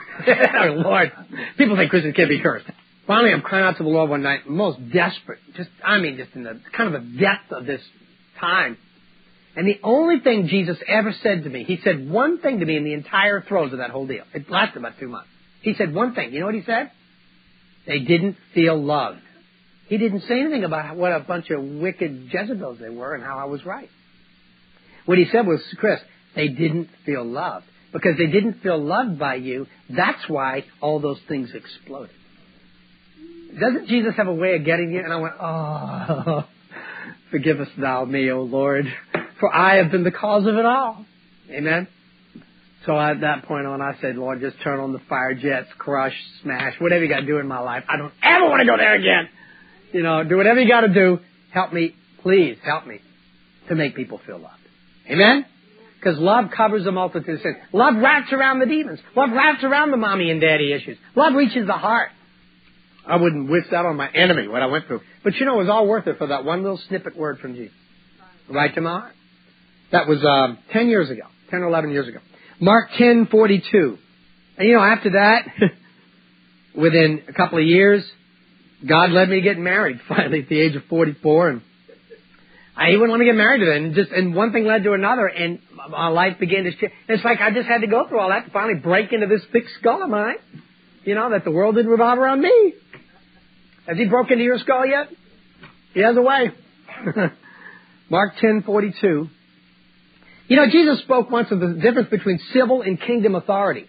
Oh, Lord. People say Christians can't be cursed. Finally, I'm crying out to the Lord one night, most desperate, just, I mean, just in the kind of the depth of this time. And the only thing Jesus ever said to me, he said one thing to me in the entire throes of that whole deal. It lasted about two months. He said one thing. You know what he said? They didn't feel loved. He didn't say anything about what a bunch of wicked Jezebels they were and how I was right. What he said was, Chris, they didn't feel loved. Because they didn't feel loved by you, that's why all those things exploded. Doesn't Jesus have a way of getting you? And I went, oh, forgive us thou me, O Lord, for I have been the cause of it all. Amen? So at that point on, I said, Lord, just turn on the fire jets, crush, smash, whatever you got to do in my life. I don't ever want to go there again. You know, do whatever you got to do. Help me, please help me to make people feel loved. Amen? Because love covers a multitude of sins. Love wraps around the demons. Love wraps around the mommy and daddy issues. Love reaches the heart. I wouldn't wish that on my enemy, what I went through. But you know, it was all worth it for that one little snippet word from Jesus. Right to my heart. That was um, ten years ago. ten or eleven years ago. Mark ten forty-two. And you know, after that, within a couple of years, God led me to get married finally at the age of forty-four. And I, He wouldn't let me get married to them. And, just, and one thing led to another, and my life began to change. It's like I just had to go through all that to finally break into this thick skull of mine. You know, that the world didn't revolve around me. Has He broke into your skull yet? He has a way. Mark ten forty-two. You know, Jesus spoke once of the difference between civil and kingdom authority.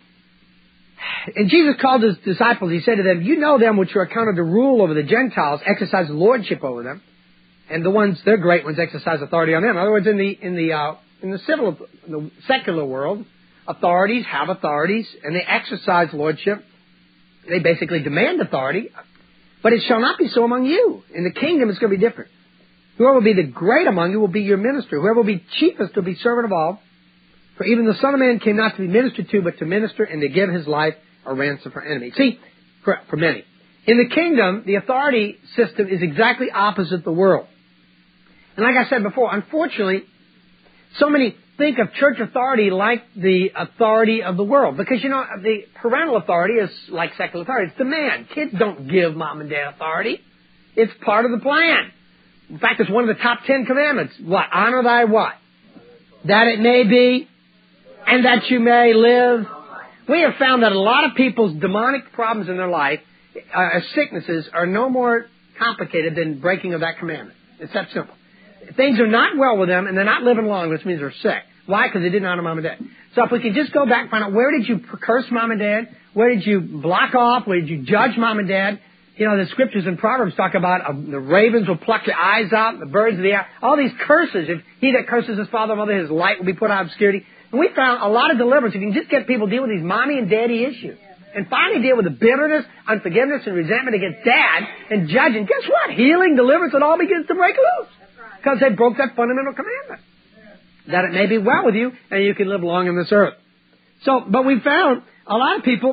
And Jesus called His disciples, He said to them, you know them which are accounted to rule over the Gentiles, exercise lordship over them. And the ones, they're great ones, exercise authority on them. In other words, in the, in the, uh, in the civil, in the secular world, authorities have authorities and they exercise lordship. They basically demand authority. But it shall not be so among you. In the kingdom, it's going to be different. Whoever will be the great among you will be your minister. Whoever will be chiefest will be servant of all. For even the Son of Man came not to be ministered to, but to minister and to give His life a ransom for enemies. See, for, for many. In the kingdom, the authority system is exactly opposite the world. And like I said before, unfortunately, so many think of church authority like the authority of the world. Because, you know, the parental authority is like secular authority. It's demand. Kids don't give mom and dad authority. It's part of the plan. In fact, it's one of the top ten commandments. What? Honor thy what? That it may be, and that you may live. We have found that a lot of people's demonic problems in their life, uh, sicknesses, are no more complicated than breaking of that commandment. It's that simple. Things are not well with them, and they're not living long, which means they're sick. Why? Because they didn't honor mom and dad. So if we could just go back and find out, where did you curse mom and dad? Where did you block off? Where did you judge mom and dad? You know, the scriptures in Proverbs talk about uh, the ravens will pluck your eyes out, the birds of the air, all these curses. If he that curses his father or mother, his light will be put out of obscurity. And we found a lot of deliverance. If you can just get people to deal with these mommy and daddy issues, and finally deal with the bitterness, unforgiveness, and resentment against dad, and judging, guess what? Healing, deliverance, it all begins to break loose. Because they broke that fundamental commandment. That it may be well with you, and you can live long on this earth. So, but we found a lot of people,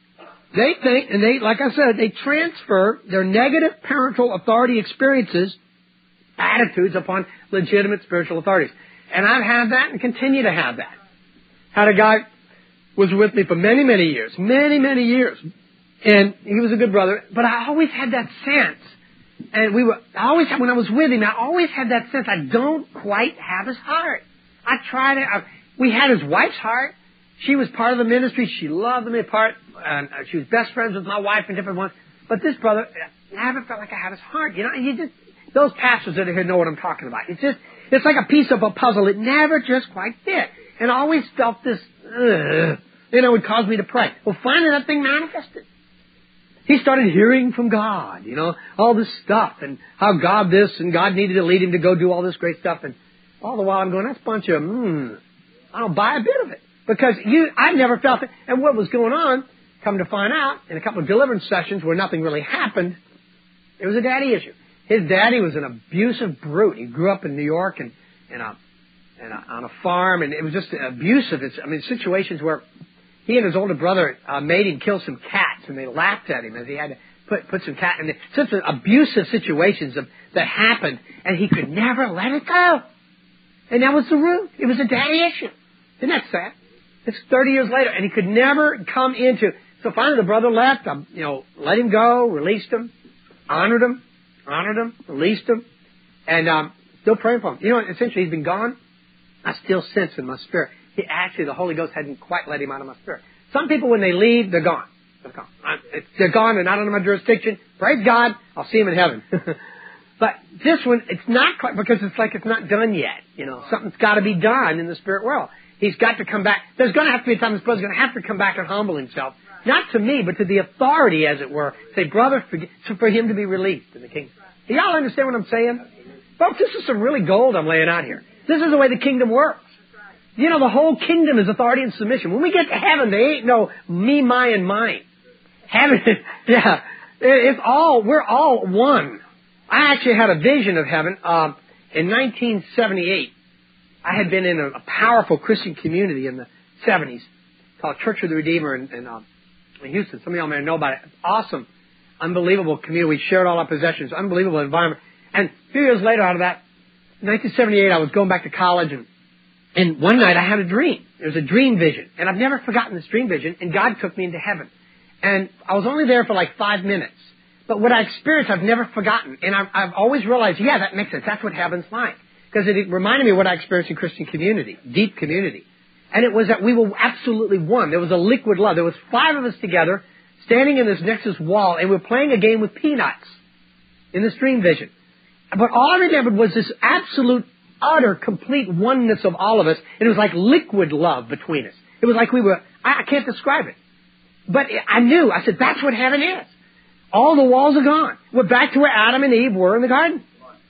they think, and they, like I said, they transfer their negative parental authority experiences, attitudes upon legitimate spiritual authorities. And I've had that and continue to have that. Had a guy was with me for many, many years, many, many years. And he was a good brother, but I always had that sense. And we were, I always had, when I was with him, I always had that sense I don't quite have his heart. I tried it. I, we had his wife's heart. She was part of the ministry. She loved me apart. And she was best friends with my wife and different ones. But this brother, I never felt like I had his heart. You know, you just, those pastors that are here know what I'm talking about. It's just, it's like a piece of a puzzle. It never just quite fit. And I always felt this, ugh, you know, it would cause me to pray. Well, finally that thing manifested. He started hearing from God, you know, all this stuff, and how God this, and God needed to lead him to go do all this great stuff. And all the while I'm going, that's a bunch of, hmm, I don't buy a bit of it. Because you, I never felt it. And what was going on, come to find out, in a couple of deliverance sessions where nothing really happened, it was a daddy issue. His daddy was an abusive brute. He grew up in New York and, and, a, and a, on a farm, and it was just abusive. It's, I mean, situations where he and his older brother uh, made him kill some cats, and they laughed at him as he had to put put some cat in there. Such abusive situations of, that happened, and he could never let it go. And that was the root. It was a daddy issue. Isn't that sad? It's thirty years later, and he could never come into. So finally, the brother left. Um, you know, let him go, released him, honored him, honored him, released him, and um, still praying for him. You know, essentially, he's been gone. I still sense in my spirit. He, actually, the Holy Ghost hadn't quite let him out of my spirit. Some people, when they leave, they're gone. They're gone. They're gone. They're not under my jurisdiction. Praise God. I'll see them in heaven. But this one, it's not quite, because it's like it's not done yet. You know, something's got to be done in the spirit world. He's got to come back. There's going to have to be a time this brother's going to have to come back and humble himself. Not to me, but to the authority, as it were. Say, brother, for, for him to be released in the kingdom. Do y'all understand what I'm saying? Folks, this is some really gold I'm laying out here. This is the way the kingdom works. You know, the whole kingdom is authority and submission. When we get to heaven, there ain't no me, my, and mine. Heaven, yeah, it's all, we're all one. I actually had a vision of heaven. Um, in nineteen seventy-eight, I had been in a, a powerful Christian community in the seventies called Church of the Redeemer in, in, um, in Houston. Some of y'all may know about it. Awesome, unbelievable community. We shared all our possessions. Unbelievable environment. And a few years later out of that, nineteen seventy-eight, I was going back to college, and, and one night I had a dream. It was a dream vision. And I've never forgotten this dream vision, and God took me into heaven. And I was only there for like five minutes. But what I experienced, I've never forgotten. And I've, I've always realized, yeah, that makes sense. That's what heaven's like. Because it reminded me of what I experienced in Christian community, deep community. And it was that we were absolutely one. There was a liquid love. There was five of us together, standing in this next to this wall, and we were playing a game with peanuts in this dream vision. But all I remembered was this absolute, utter, complete oneness of all of us. And it was like liquid love between us. It was like we were, I, I can't describe it. But I knew, I said, that's what heaven is. All the walls are gone. We're back to where Adam and Eve were in the garden.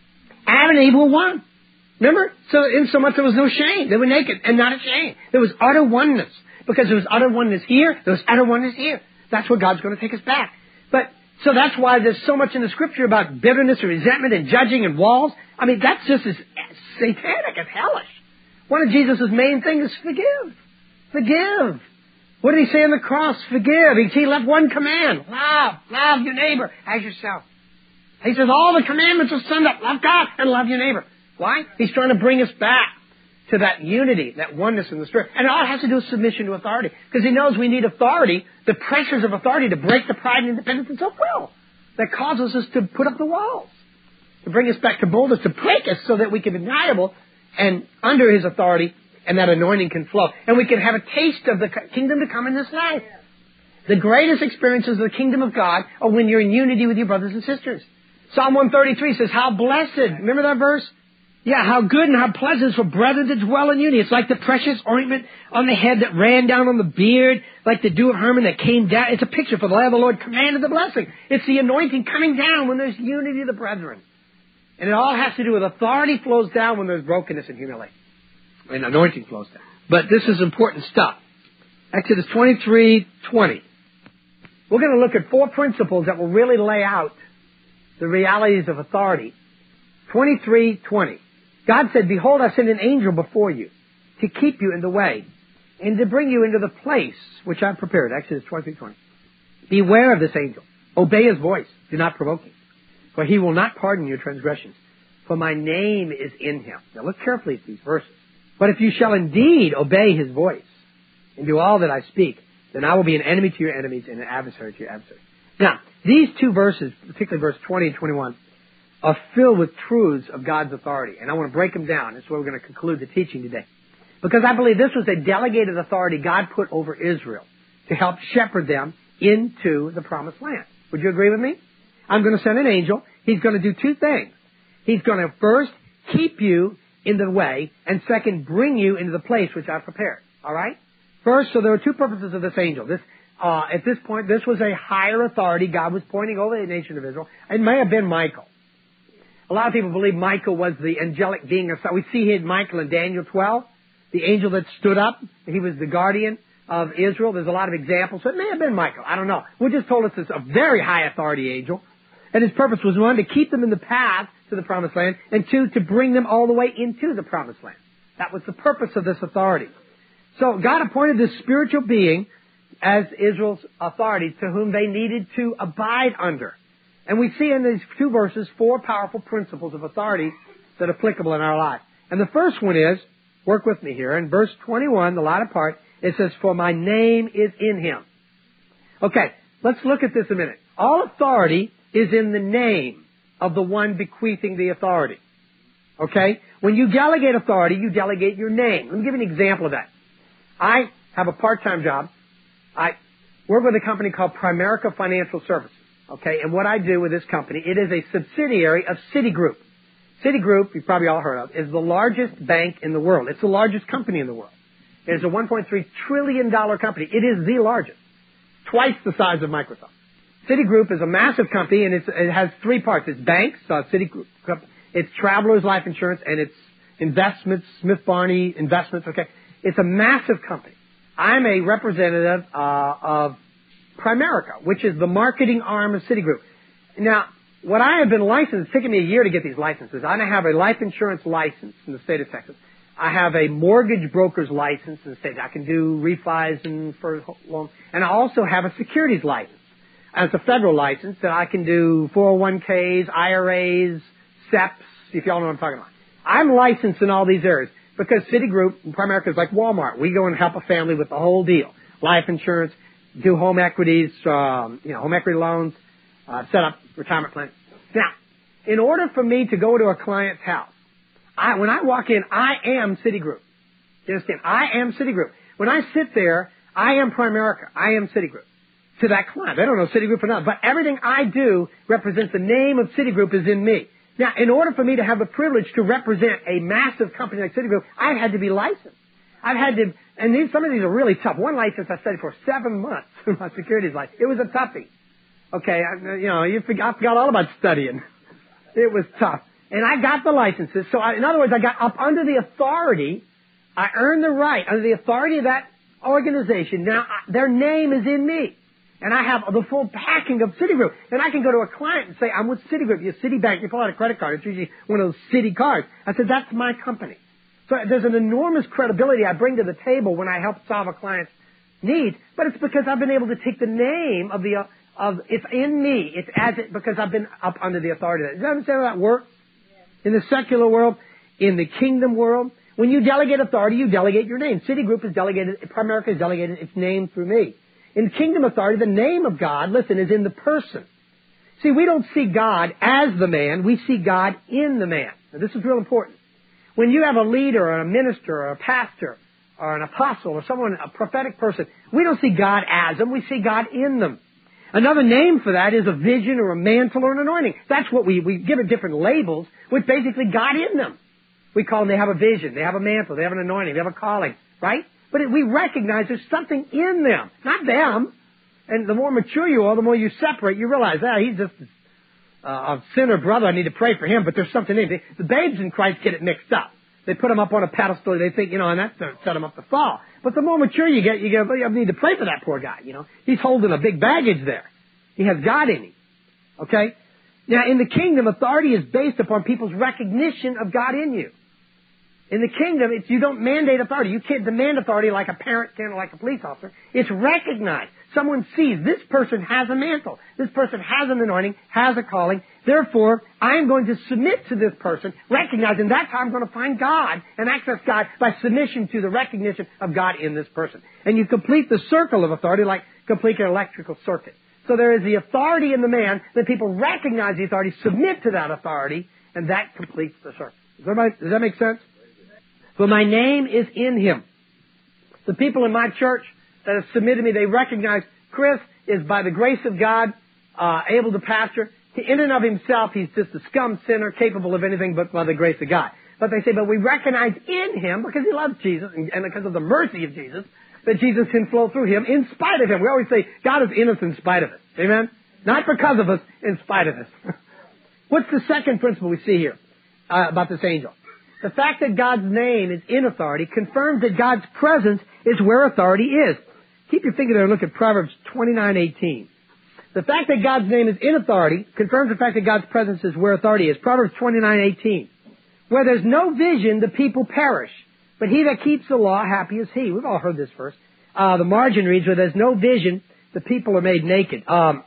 Adam and Eve were one. Remember? So in so much there was no shame. They were naked and not ashamed. There was utter oneness. Because there was utter oneness here, there was utter oneness here. That's where God's going to take us back. But, so that's why there's so much in the Scripture about bitterness and resentment and judging and walls. I mean, that's just as satanic and hellish. One of Jesus' main things is forgive. Forgive. What did he say on the cross? Forgive. He left one command. Love. Love your neighbor as yourself. He says all the commandments are summed up. Love God and love your neighbor. Why? He's trying to bring us back to that unity, that oneness in the Spirit. And all it has to do is submission to authority. Because he knows we need authority, the pressures of authority to break the pride and independence and self-will that causes us to put up the walls. To bring us back to boldness, to break us so that we can be malleable and under his authority, and that anointing can flow. And we can have a taste of the kingdom to come in this life. The greatest experiences of the kingdom of God are when you're in unity with your brothers and sisters. Psalm one thirty-three says, how blessed, remember that verse? Yeah, how good and how pleasant for brethren to dwell in unity. It's like the precious ointment on the head that ran down on the beard, like the dew of Hermon that came down. It's a picture for the land of the Lord commanded the blessing. It's the anointing coming down when there's unity of the brethren. And it all has to do with authority flows down when there's brokenness and humility. And anointing flows down. But this is important stuff. Exodus twenty-three twenty. We're going to look at four principles that will really lay out the realities of authority. twenty-three twenty. God said, behold, I send an angel before you to keep you in the way and to bring you into the place which I've prepared. Exodus twenty-three twenty. Beware of this angel. Obey his voice. Do not provoke him. For he will not pardon your transgressions. For my name is in him. Now look carefully at these verses. But if you shall indeed obey his voice and do all that I speak, then I will be an enemy to your enemies and an adversary to your adversaries. Now, these two verses, particularly verse twenty and twenty-one, are filled with truths of God's authority. And I want to break them down. That's where we're going to conclude the teaching today. Because I believe this was a delegated authority God put over Israel to help shepherd them into the promised land. Would you agree with me? I'm going to send an angel. He's going to do two things. He's going to first keep you in the way, and second, bring you into the place which I've prepared. All right? First, so there are two purposes of this angel. This, uh, at this point, this was a higher authority God was pointing over the nation of Israel. It may have been Michael. A lot of people believe Michael was the angelic being. We see here Michael in Daniel twelve, the angel that stood up. He was the guardian of Israel. There's a lot of examples. So it may have been Michael. I don't know. We're just told it's a very high authority angel. And his purpose was, one, to keep them in the path to the promised land, and two, to bring them all the way into the promised land. That was the purpose of this authority. So God appointed this spiritual being as Israel's authority to whom they needed to abide under. And we see in these two verses four powerful principles of authority that are applicable in our life. And the first one is, work with me here, in verse twenty-one, the latter part, it says, for my name is in him. Okay, let's look at this a minute. All authority is in the name of the one bequeathing the authority. Okay? When you delegate authority, you delegate your name. Let me give you an example of that. I have a part-time job. I work with a company called Primerica Financial Services. Okay? And what I do with this company, it is a subsidiary of Citigroup. Citigroup, you've probably all heard of, is the largest bank in the world. It's the largest company in the world. It is a one point three trillion dollars company. It is the largest. Twice the size of Microsoft. Citigroup is a massive company, and it's, it has three parts. It's banks, uh, Citigroup, it's Travelers Life Insurance, and it's investments, Smith Barney Investments, okay? It's a massive company. I'm a representative uh, of Primerica, which is the marketing arm of Citigroup. Now, what I have been licensed, it's taken me a year to get these licenses. I have a life insurance license in the state of Texas. I have a mortgage broker's license in the state. I can do refis and for loans. And I also have a securities license. And it's a federal license that I can do four oh one k's, I R As, S E Ps, if y'all know what I'm talking about. I'm licensed in all these areas because Citigroup and Primerica is like Walmart. We go and help a family with the whole deal. Life insurance, do home equities, um, you know, home equity loans, uh, set up retirement plans. Now, in order for me to go to a client's house, I, when I walk in, I am Citigroup. You understand? I am Citigroup. When I sit there, I am Primerica. I am Citigroup. To that client. They don't know Citigroup or not. But everything I do represents the name of Citigroup is in me. Now, in order for me to have the privilege to represent a massive company like Citigroup, I had to be licensed. I've had to, and these, some of these are really tough. One license I studied for seven months, my securities license. It was a toughie. Okay, I, you know, you forgot, I forgot all about studying. It was tough. And I got the licenses. So I, in other words, I got up under the authority. I earned the right under the authority of that organization. Now, I, their name is in me. And I have the full backing of Citigroup. And I can go to a client and say, I'm with Citigroup. You're Citibank. You pull out a credit card. It's usually one of those Citi cards. I said, that's my company. So there's an enormous credibility I bring to the table when I help solve a client's needs. But it's because I've been able to take the name of the, uh, of, it's in me. It's as it, because I've been up under the authority of that. Does that understand how that works? In the secular world, in the kingdom world, when you delegate authority, you delegate your name. Citigroup is delegated, Primerica has delegated its name through me. In kingdom authority, the name of God, listen, is in the person. See, we don't see God as the man. We see God in the man. Now, this is real important. When you have a leader or a minister or a pastor or an apostle or someone, a prophetic person, we don't see God as them. We see God in them. Another name for that is a vision or a mantle or an anointing. That's what we, we give it different labels with basically God in them. We call them, they have a vision, they have a mantle, they have an anointing, they have a calling, right? But it, we recognize there's something in them, not them. And the more mature you are, the more you separate, you realize, ah, he's just uh, a sinner brother, I need to pray for him, but there's something in him. The babes in Christ get it mixed up. They put him up on a pedestal, they think, you know, and that's to set him up to fall. But the more mature you get, you go, well, I need to pray for that poor guy, you know. He's holding a big baggage there. He has God in him. Okay? Now, in the kingdom, authority is based upon people's recognition of God in you. In the kingdom, it's, you don't mandate authority. You can't demand authority like a parent can or like a police officer. It's recognized. Someone sees this person has a mantle. This person has an anointing, has a calling. Therefore, I'm going to submit to this person, recognizing that's how I'm going to find God and access God by submission to the recognition of God in this person. And you complete the circle of authority like complete an electrical circuit. So there is the authority in the man, then people recognize the authority, submit to that authority, and that completes the circle. Does that, does that make sense? For my name is in him. The people in my church that have submitted to me, they recognize Chris is by the grace of God uh, able to pastor. In and of himself, he's just a scum sinner, capable of anything but by the grace of God. But they say, but we recognize in him, because he loves Jesus, and, and because of the mercy of Jesus, that Jesus can flow through him in spite of him. We always say, God is in us in spite of us. Amen? Not because of us, in spite of us. What's the second principle we see here uh, about this angel? The fact that God's name is in authority confirms that God's presence is where authority is. Keep your finger there and look at Proverbs twenty-nine eighteen. The fact that God's name is in authority confirms the fact that God's presence is where authority is. Proverbs twenty-nine eighteen. Where there's no vision, the people perish. But he that keeps the law, happy is he. We've all heard this verse. Uh, the margin reads, where there's no vision, the people are made naked. Um,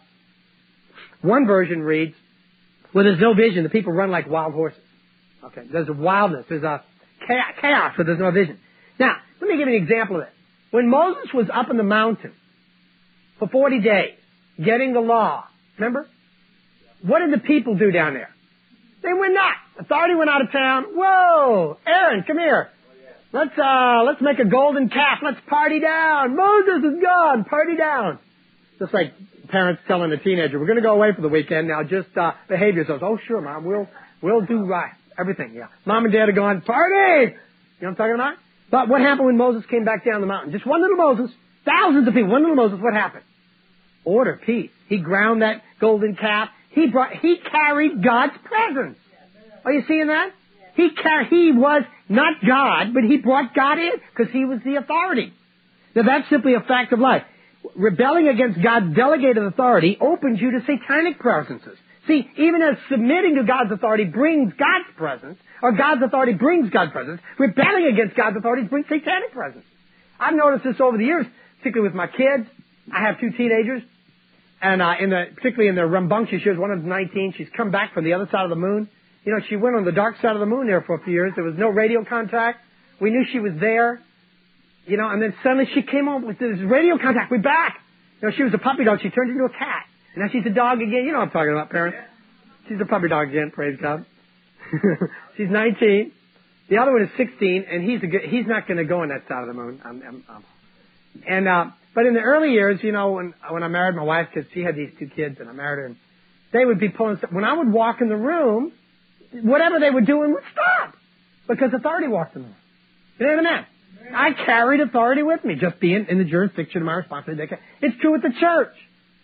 one version reads, where there's no vision, the people run like wild horses. Okay, there's a wildness, there's a chaos, where there's no vision. Now, let me give you an example of it. When Moses was up in the mountain for forty days, getting the law, remember? What did the people do down there? They went nuts. Authority went out of town. Whoa, Aaron, come here. Let's, uh, let's make a golden calf. Let's party down. Moses is gone. Party down. Just like parents telling a teenager, we're going to go away for the weekend. Now just, uh, behave yourselves. Oh, sure, Mom. We'll, we'll do right. Everything, yeah. Mom and Dad are gone. Party! You know what I'm talking about? But what happened when Moses came back down the mountain? Just one little Moses. Thousands of people. One little Moses. What happened? Order, peace. He ground that golden calf. He brought, he carried God's presence. Are you seeing that? He car- he was Not God, but he brought God in because he was the authority. Now that's simply a fact of life. Rebelling against God's delegated authority opens you to satanic presences. See, even as submitting to God's authority brings God's presence, or God's authority brings God's presence, rebelling against God's authority brings satanic presence. I've noticed this over the years, particularly with my kids. I have two teenagers, and uh, in the, particularly in their rambunctious years, one of them's nineteen, she's come back from the other side of the moon. You know, she went on the dark side of the moon there for a few years. There was no radio contact. We knew she was there. You know, and then suddenly she came home with this radio contact. We're back. You know, she was a puppy dog. She turned into a cat. And now she's a dog again. You know what I'm talking about, parents. She's a puppy dog again, praise God. She's nineteen. The other one is sixteen, and he's a good, he's not going to go on that side of the moon. I'm, I'm, I'm. And uh, but in the early years, you know, when when I married my wife, because she had these two kids, and I married her, and they would be pulling stuff. When I would walk in the room, whatever they were doing would stop because authority walked in the room. You know what I mean? I carried authority with me, just being in the jurisdiction of my responsibility. It's true with the church.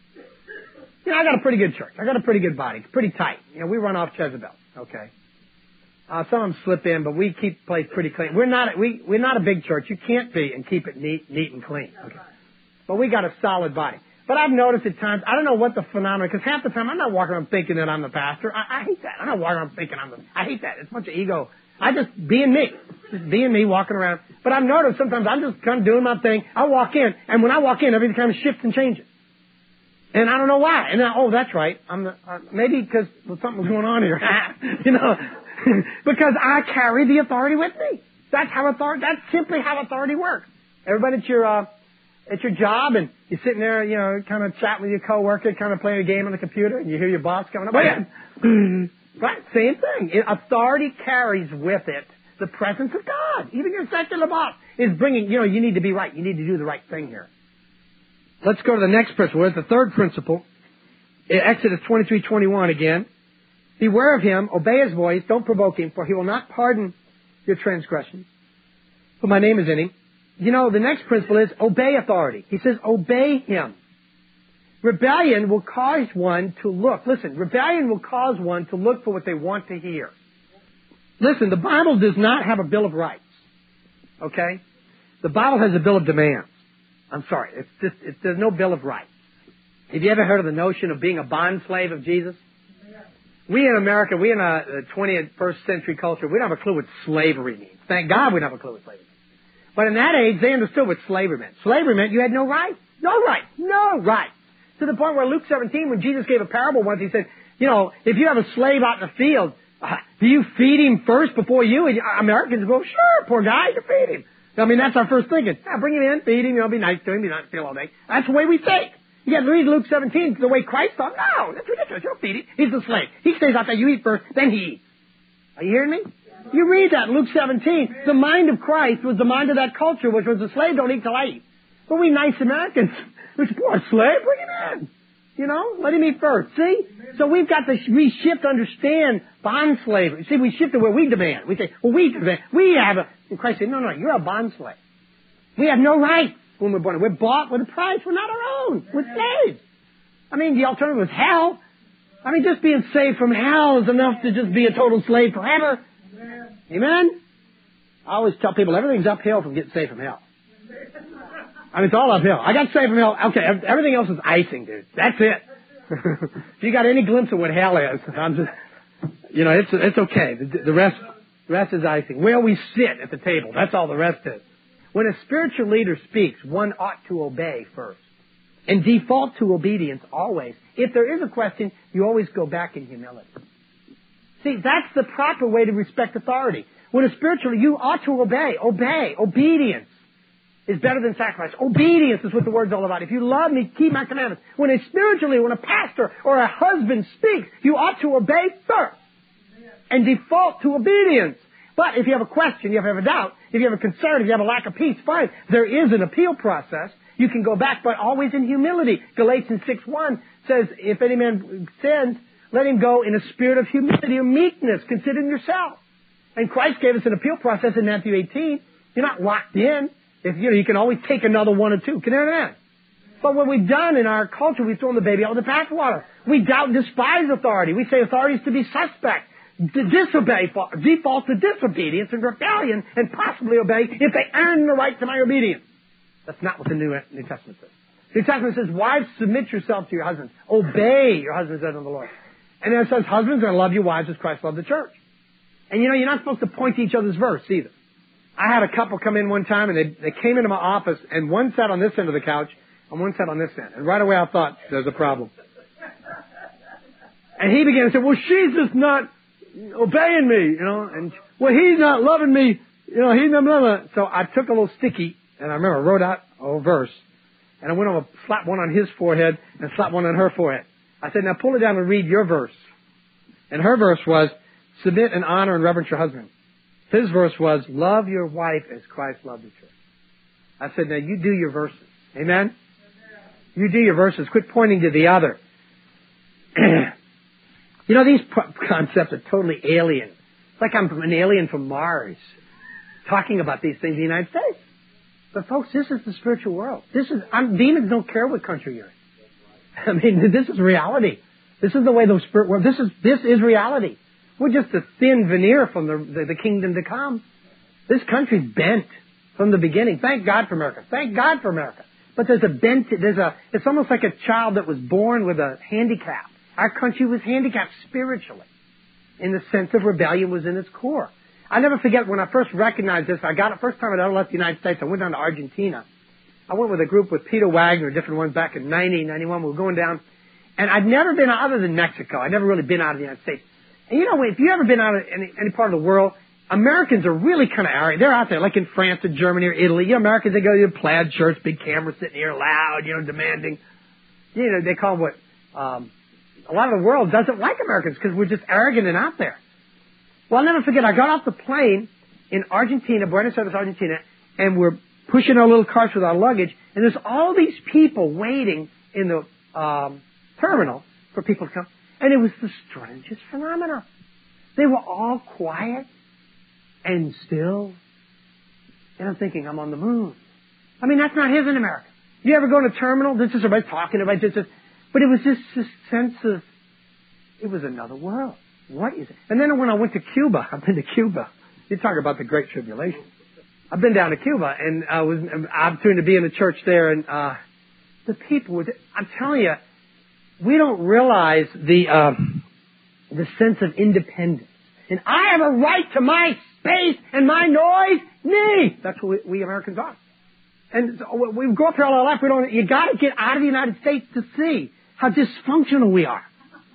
You know, I got a pretty good church. I got a pretty good body. It's pretty tight. You know, we run off Jezebel. Okay. Uh, some of them slip in, but we keep the place pretty clean. We're not, we, we're not a big church. You can't be and keep it neat, neat and clean. Okay. But we got a solid body. But I've noticed at times, I don't know what the phenomenon, because half the time I'm not walking around thinking that I'm the pastor. I, I hate that. I'm not walking around thinking I'm the, I hate that. It's a bunch of ego. I just being me. Just being me, walking around. But I've noticed sometimes I'm just kind of doing my thing. I walk in, and when I walk in, everything kind of shifts and changes. And I don't know why. And then, oh, that's right. I'm the, uh, maybe because well, something's going on here. You know, because I carry the authority with me. That's how authority. That's simply how authority works. Everybody at your uh, at your job, and you're sitting there, you know, kind of chatting with your coworker, kind of playing a game on the computer, and you hear your boss coming up. Oh, yeah. Right, same thing. It, authority carries with it the presence of God. Even your secular boss is bringing, you know, you need to be right. You need to do the right thing here. Let's go to the next principle. It's the third principle. Exodus twenty-three twenty-one again. Beware of him, obey his voice, don't provoke him, for he will not pardon your transgressions. For my name is in him. You know, the next principle is obey authority. He says, obey him. Rebellion will cause one to look. Listen, rebellion will cause one to look for what they want to hear. Listen, the Bible does not have a Bill of Rights. Okay? The Bible has a Bill of Demands. I'm sorry. It's just, it's, there's no Bill of Rights. Have you ever heard of the notion of being a bond slave of Jesus? We in America, we in a twenty-first century culture, we don't have a clue what slavery means. Thank God we don't have a clue what slavery means. But in that age, they understood what slavery meant. Slavery meant you had no rights. No rights. No rights. To the point where Luke seventeen, when Jesus gave a parable once, he said, you know, if you have a slave out in the field, uh, do you feed him first before you? And Americans go, sure, poor guy, you feed him. I mean, that's our first thinking. Yeah, bring him in, feed him, you know, be nice to him, be not feel all day. That's the way we think. You got to read Luke seventeen the way Christ thought. No, that's ridiculous. You don't feed him. He's the slave. He stays out there. You eat first, then he eats. Are you hearing me? You read that in Luke seventeen. The mind of Christ was the mind of that culture, which was the slave don't eat till I eat. But we nice Americans, which poor slave, bring him in. You know, let him eat first. See? So we've got to reshift, understand bond slavery. See, we shift to where we demand. We say, well, we demand. We have a, and Christ said, no, no, you're a bond slave. We have no right when we're born. We're bought with a price. We're not our own. We're slaves. I mean, the alternative is hell. I mean, just being saved from hell is enough to just be a total slave forever. Amen? Amen? I always tell people everything's uphill from getting saved from hell. I mean, it's all uphill. I got saved from hell. Okay, everything else is icing, dude. That's it. If you got any glimpse of what hell is, I'm just, you know, it's it's okay. The, the rest, the rest is icing. Where we sit at the table, that's all the rest is. When a spiritual leader speaks, one ought to obey first and default to obedience always. If there is a question, you always go back in humility. See, that's the proper way to respect authority. When a spiritual, you ought to obey. Obey. Obedience is better than sacrifice. Obedience is what the word's all about. If you love me, keep my commandments. When a spiritually, when a pastor or a husband speaks, you ought to obey first and default to obedience. But if you have a question, you have a doubt, if you have a concern, if you have a lack of peace, fine. There is an appeal process. You can go back, but always in humility. Galatians six one says, if any man sins, let him go in a spirit of humility or meekness, considering yourself. And Christ gave us an appeal process in Matthew eighteen. You're not locked in. If, you know, you can always take another one or two. Can you hear that? But what we've done in our culture, we've thrown the baby out with the bathwater. We doubt and despise authority. We say authority is to be suspect. to disobey, default to disobedience and rebellion, and possibly obey if they earn the right to my obedience. That's not what the New, New Testament says. The New Testament says, wives, submit yourself to your husbands. Obey your husbands as unto the Lord. And then it says, husbands are to love your wives as Christ loved the church. And you know, you're not supposed to point to each other's verse either. I had a couple come in one time, and they, they came into my office, and one sat on this end of the couch, and one sat on this end. And right away I thought, there's a problem. And he began to say, well, she's just not obeying me, you know, and, well, he's not loving me, you know, he's not, blah, blah. So I took a little sticky, and I remember I wrote out a verse, and I went over, slapped one on his forehead, and slapped one on her forehead. I said, now pull it down and read your verse. And her verse was, submit and honor and reverence your husband. His verse was, love your wife as Christ loved the church. I said, now you do your verses. Amen? You do your verses. Quit pointing to the other. You know, these concepts are totally alien. It's like I'm an alien from Mars talking about these things in the United States. But folks, this is the spiritual world. This is, I'm, demons don't care what country you're in. I mean, this is reality. This is the way the spirit world, this is, this is reality. We're just a thin veneer from the, the, the kingdom to come. This country's bent from the beginning. Thank God for America. Thank God for America. But there's a bent, there's a, it's almost like a child that was born with a handicap. Our country was handicapped spiritually in the sense of rebellion was in its core. I never forget when I first recognized this. I got it first time I ever left the United States. I went down to Argentina. I went with a group with Peter Wagner, different ones back in ninety, ninety-one. We were going down. And I'd never been other than Mexico. I'd never really been out of the United States. And you know, if you've ever been out of any, any part of the world, Americans are really kind of arrogant. They're out there, like in France or Germany or Italy. You know, Americans, they go to plaid shirts, big cameras sitting here loud, you know, demanding. You know, they call what, um, a lot of the world doesn't like Americans because we're just arrogant and out there. Well, I'll never forget, I got off the plane in Argentina, Buenos Aires, Argentina, and we're pushing our little carts with our luggage, and there's all these people waiting in the um, terminal for people to come. And it was the strangest phenomena. They were all quiet and still. And I'm thinking, I'm on the moon. I mean, that's not his in America. You ever go to a terminal? This is everybody talking about this. But it was just this sense of, it was another world. What is it? And then when I went to Cuba, I've been to Cuba. You talk about the Great Tribulation. I've been down to Cuba, and I was an opportunity to be in the church there, and uh, the people were, I'm telling you, we don't realize the uh, the sense of independence. And I have a right to my space and my noise. Me. That's what we, we Americans are. And so we grow up here all our life. We don't. You got to get out of the United States to see how dysfunctional we are.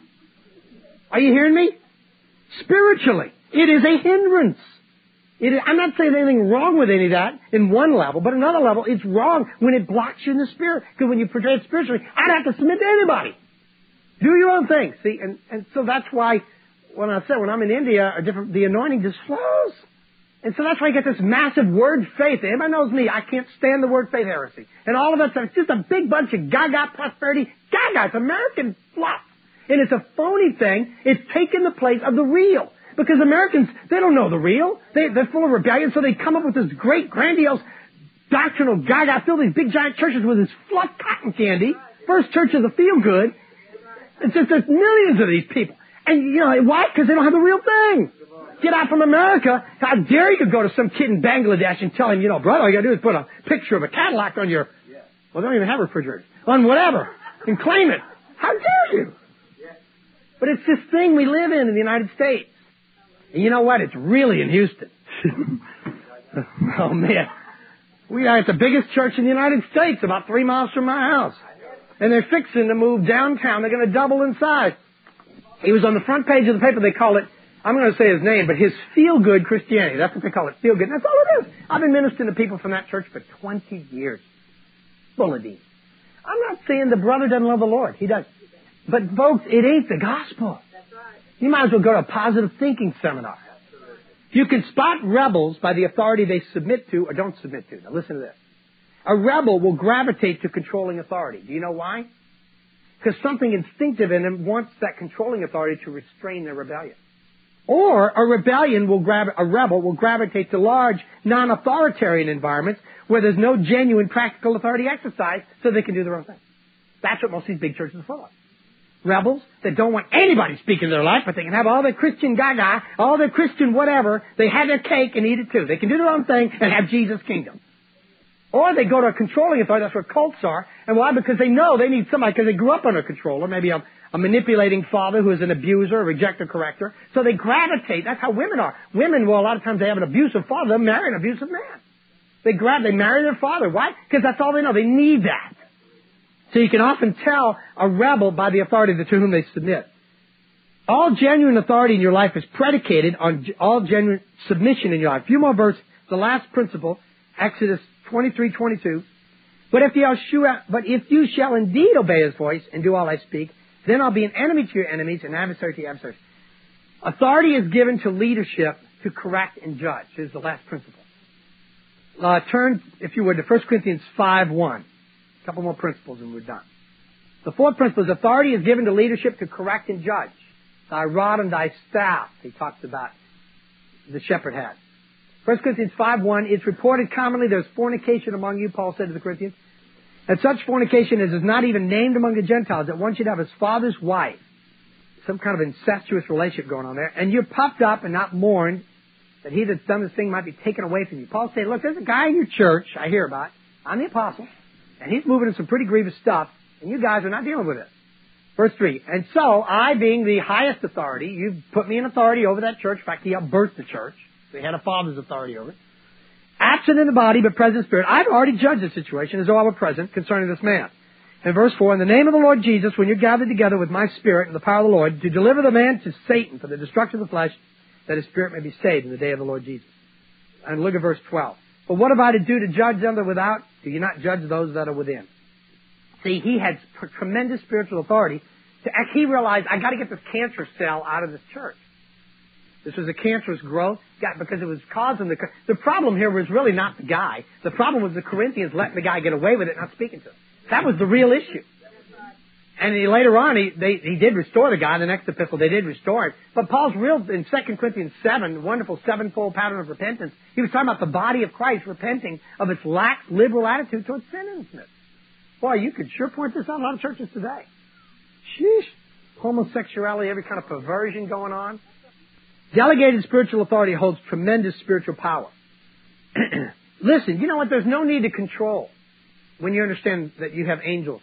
Are you hearing me? Spiritually, it is a hindrance. It is, I'm not saying anything wrong with any of that in one level, but another level, it's wrong when it blocks you in the spirit. Because when you portray it spiritually, I'd have to submit to anybody. Do your own thing. See, and, and so that's why when I said when I'm in India, a different, the anointing just flows. And so that's why you get this massive word faith. Everybody knows me. I can't stand the word faith heresy. And all of that stuff. It's just a big bunch of gaga prosperity. Gaga. It's American fluff. And it's a phony thing. It's taken the place of the real. Because Americans, they don't know the real. They, they're full of rebellion, so they come up with this great, grandiose, doctrinal gaga, fill these big giant churches with this fluff cotton candy. First church is a feel-good. It's just there's millions of these people. And, you know, why? Because they don't have the real thing. Get out from America. How dare you go to some kid in Bangladesh and tell him, you know, brother, all you got to do is put a picture of a Cadillac on your, well, they don't even have refrigerators, on whatever, and claim it. How dare you? But it's this thing we live in in the United States. And you know what? It's really in Houston. Oh, man. We are at the biggest church in the United States, about three miles from my house. And they're fixing to move downtown. They're going to double in size. He was on the front page of the paper. They call it, I'm going to say his name, but his feel-good Christianity. That's what they call it, feel-good. That's all it is. I've been ministering to people from that church for twenty years. Full of demons. I'm not saying the brother doesn't love the Lord. He does. But, folks, it ain't the gospel. You might as well go to a positive thinking seminar. You can spot rebels by the authority they submit to or don't submit to. Now listen to this. A rebel will gravitate to controlling authority. Do you know why? Because something instinctive in them wants that controlling authority to restrain their rebellion. Or a rebellion will grab, a rebel will gravitate to large, non-authoritarian environments where there's no genuine practical authority exercise so they can do their own thing. That's what most of these big churches are full of. rebels that don't want anybody speaking their life, but they can have all their Christian gaga, all their Christian whatever. They have their cake and eat it too. They can do their own thing and have Jesus' kingdom. Or they go to a controlling authority. That's where cults are. And why? Because they know they need somebody, because they grew up under a controller, maybe a, a manipulating father who is an abuser, a rejecter corrector. So they gravitate. That's how women are. Women, well, a lot of times they have an abusive father. They'll marry an abusive man. They grab, they marry their father. Why? Because that's all they know. They need that. So you can often tell a rebel by the authority to whom they submit. All genuine authority in your life is predicated on all genuine submission in your life. A few more verses. The last principle, Exodus twenty-three twenty-two. But if you shall, but if you shall indeed obey His voice and do all I speak, then I'll be an enemy to your enemies and adversary to your adversaries. Authority is given to leadership to correct and judge. Here's the last principle. Uh, turn, if you would, to First Corinthians five one. A couple more principles and we're done. The fourth principle is authority is given to leadership to correct and judge. Thy rod and thy staff, he talks about, the shepherd had. First Corinthians five one, it's reported commonly there's fornication among you, Paul said to the Corinthians. And such fornication as is not even named among the Gentiles, that one should have his father's wife. Some kind of incestuous relationship going on there. And you're puffed up and not mourned that he that's done this thing might be taken away from you. Paul said, look, there's a guy in your church I hear about. I'm the apostle. And he's moving in some pretty grievous stuff. And you guys are not dealing with it. Verse three. And so, I being the highest authority, you put me in authority over that church. In fact, he upbirthed the church. So he had a father's authority over it. Absent in the body, but present in spirit. I've already judged the situation as though I were present concerning this man. And verse four, in the name of the Lord Jesus, when you're gathered together with my spirit and the power of the Lord, to deliver the man to Satan for the destruction of the flesh, that his spirit may be saved in the day of the Lord Jesus. And look at verse twelve. But what have I to do to judge them that are without? Do you not judge those that are within? See, he had tremendous spiritual authority. To, he realized, I got to get this cancer cell out of this church. This was a cancerous growth, because it was causing the... The problem here was really not the guy. The problem was the Corinthians letting the guy get away with it, not speaking to him. That was the real issue. And he, later on, he, they, he did restore the guy in the next epistle. They did restore him. But Paul's real, in Second Corinthians seven, wonderful sevenfold pattern of repentance, he was talking about the body of Christ repenting of its lax, liberal attitude towards sinlessness. Boy, you could sure point this out in a lot of churches today. Sheesh. Homosexuality, every kind of perversion going on. Delegated spiritual authority holds tremendous spiritual power. Listen, you know what? There's no need to control when you understand that you have angels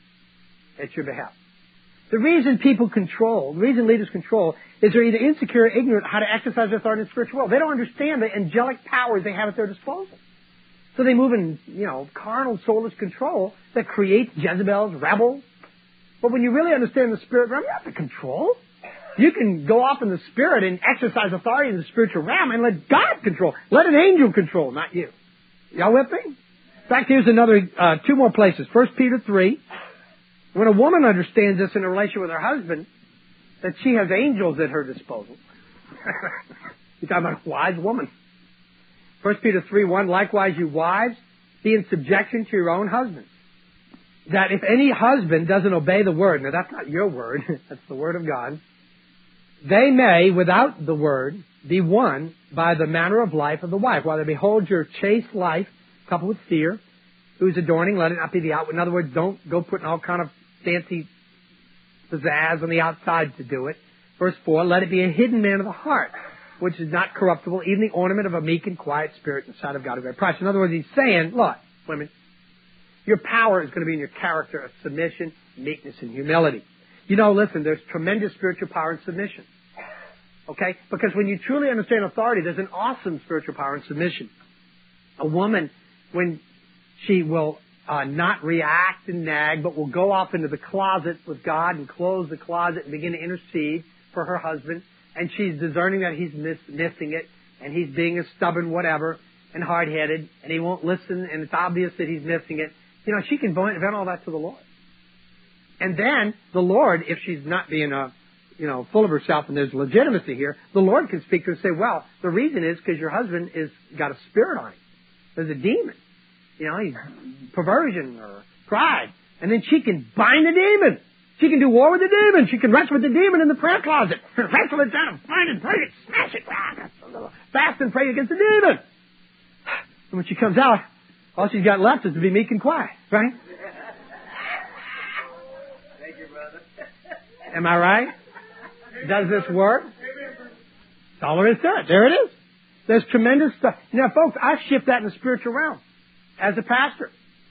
at your behalf. The reason people control, the reason leaders control, is they're either insecure or ignorant how to exercise their authority in the spiritual world. They don't understand the angelic powers they have at their disposal. So they move in, you know, carnal, soulless control that creates Jezebels, rebels. But when you really understand the spirit realm, you have to control. You can go off in the spirit and exercise authority in the spiritual realm and let God control. Let an angel control, not you. Y'all with me? In fact, here's another, uh, two more places. First Peter three. When a woman understands this in a relationship with her husband, that she has angels at her disposal. You're talking about a wise woman. First Peter three one, likewise you wives, be in subjection to your own husbands. That if any husband doesn't obey the word, now that's not your word, that's the word of God, they may, without the word, be won by the manner of life of the wife. While they behold your chaste life, coupled with fear, whose adorning, let it not be the outward. In other words, don't go putting all kind of fancy pizzazz on the outside to do it. Verse four, let it be a hidden man of the heart, which is not corruptible, even the ornament of a meek and quiet spirit in the sight of God of great price. In other words, he's saying, look, women, your power is going to be in your character of submission, meekness, and humility. You know, listen, there's tremendous spiritual power in submission. Okay? Because when you truly understand authority, there's an awesome spiritual power in submission. A woman, when she will uh, not react and nag, but will go off into the closet with God and close the closet and begin to intercede for her husband, and she's discerning that he's miss, missing it, and he's being a stubborn whatever, and hard-headed, and he won't listen, and it's obvious that he's missing it. You know, she can vent all that to the Lord. And then, the Lord, if she's not being, a, you know, full of herself and there's legitimacy here, the Lord can speak to her and say, well, the reason is because your husband is got a spirit on him. There's a demon. You know, he's perversion or pride. And then she can bind the demon. She can do war with the demon. She can wrestle with the demon in the prayer closet. Wrestle it down, find it, break it, smash it. Fast and pray against the demon. And when she comes out, all she's got left is to be meek and quiet, right? Thank you, brother. Am I right? Does this work? That's all there is to it. There it is. There's tremendous stuff. Now, folks, I shift that in the spiritual realm as a pastor.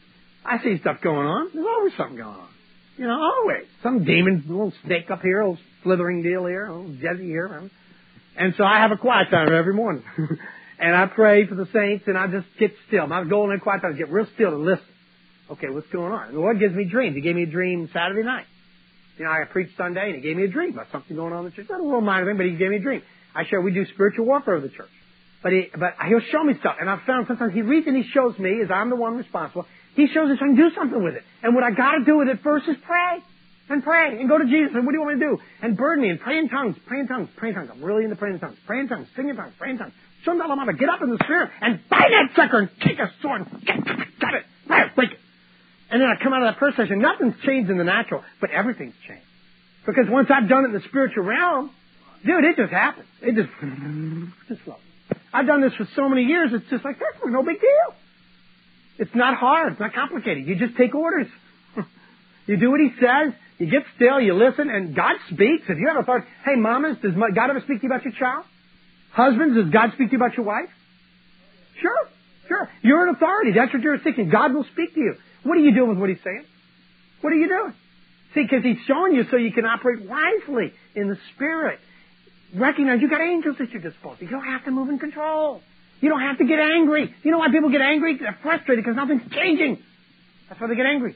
I see stuff going on. There's always something going on. You know, always. Some demon, a little snake up here, a little slithering deal here, a little Jezzy here. And so I have a quiet time every morning. And I pray for the saints, and I just get still. My goal in that quiet time is to get real still and listen. Okay, what's going on? And the Lord gives me dreams. He gave me a dream Saturday night. You know, I preached Sunday, and He gave me a dream about something going on in the church. Not a little minor thing, but He gave me a dream. I share we do spiritual warfare of the church. But, he, but He'll show me stuff. And I've found sometimes He reads and He shows me, as I'm the one responsible, He shows us I can do something with it. And what I got to do with it first is pray. And pray. And go to Jesus. And what do you want me to do? And burden me. And pray in tongues. Pray in tongues. Pray in tongues. I'm really into praying in tongues. Pray in tongues. Sing in tongues. Pray in tongues. Shundalama, get up in the spirit and bind that sucker and kick a sword. Get, got it. Right, break it. And then I come out of that first session. Nothing's changed in the natural, but everything's changed. Because once I've done it in the spiritual realm, dude, it just happens. It just, just flows. I've done this for so many years, it's just like, that's no big deal. It's not hard. It's not complicated. You just take orders. You do what He says. You get still. You listen. And God speaks. If you have authority, hey, mamas, does God ever speak to you about your child? Husbands, does God speak to you about your wife? Sure. Sure. You're an authority. That's your jurisdiction. God will speak to you. What are you doing with what He's saying? What are you doing? See, because He's showing you so you can operate wisely in the Spirit. Recognize you got angels at your disposal. You don't have to move in control. You don't have to get angry. You know why people get angry? They're frustrated because nothing's changing. That's why they get angry.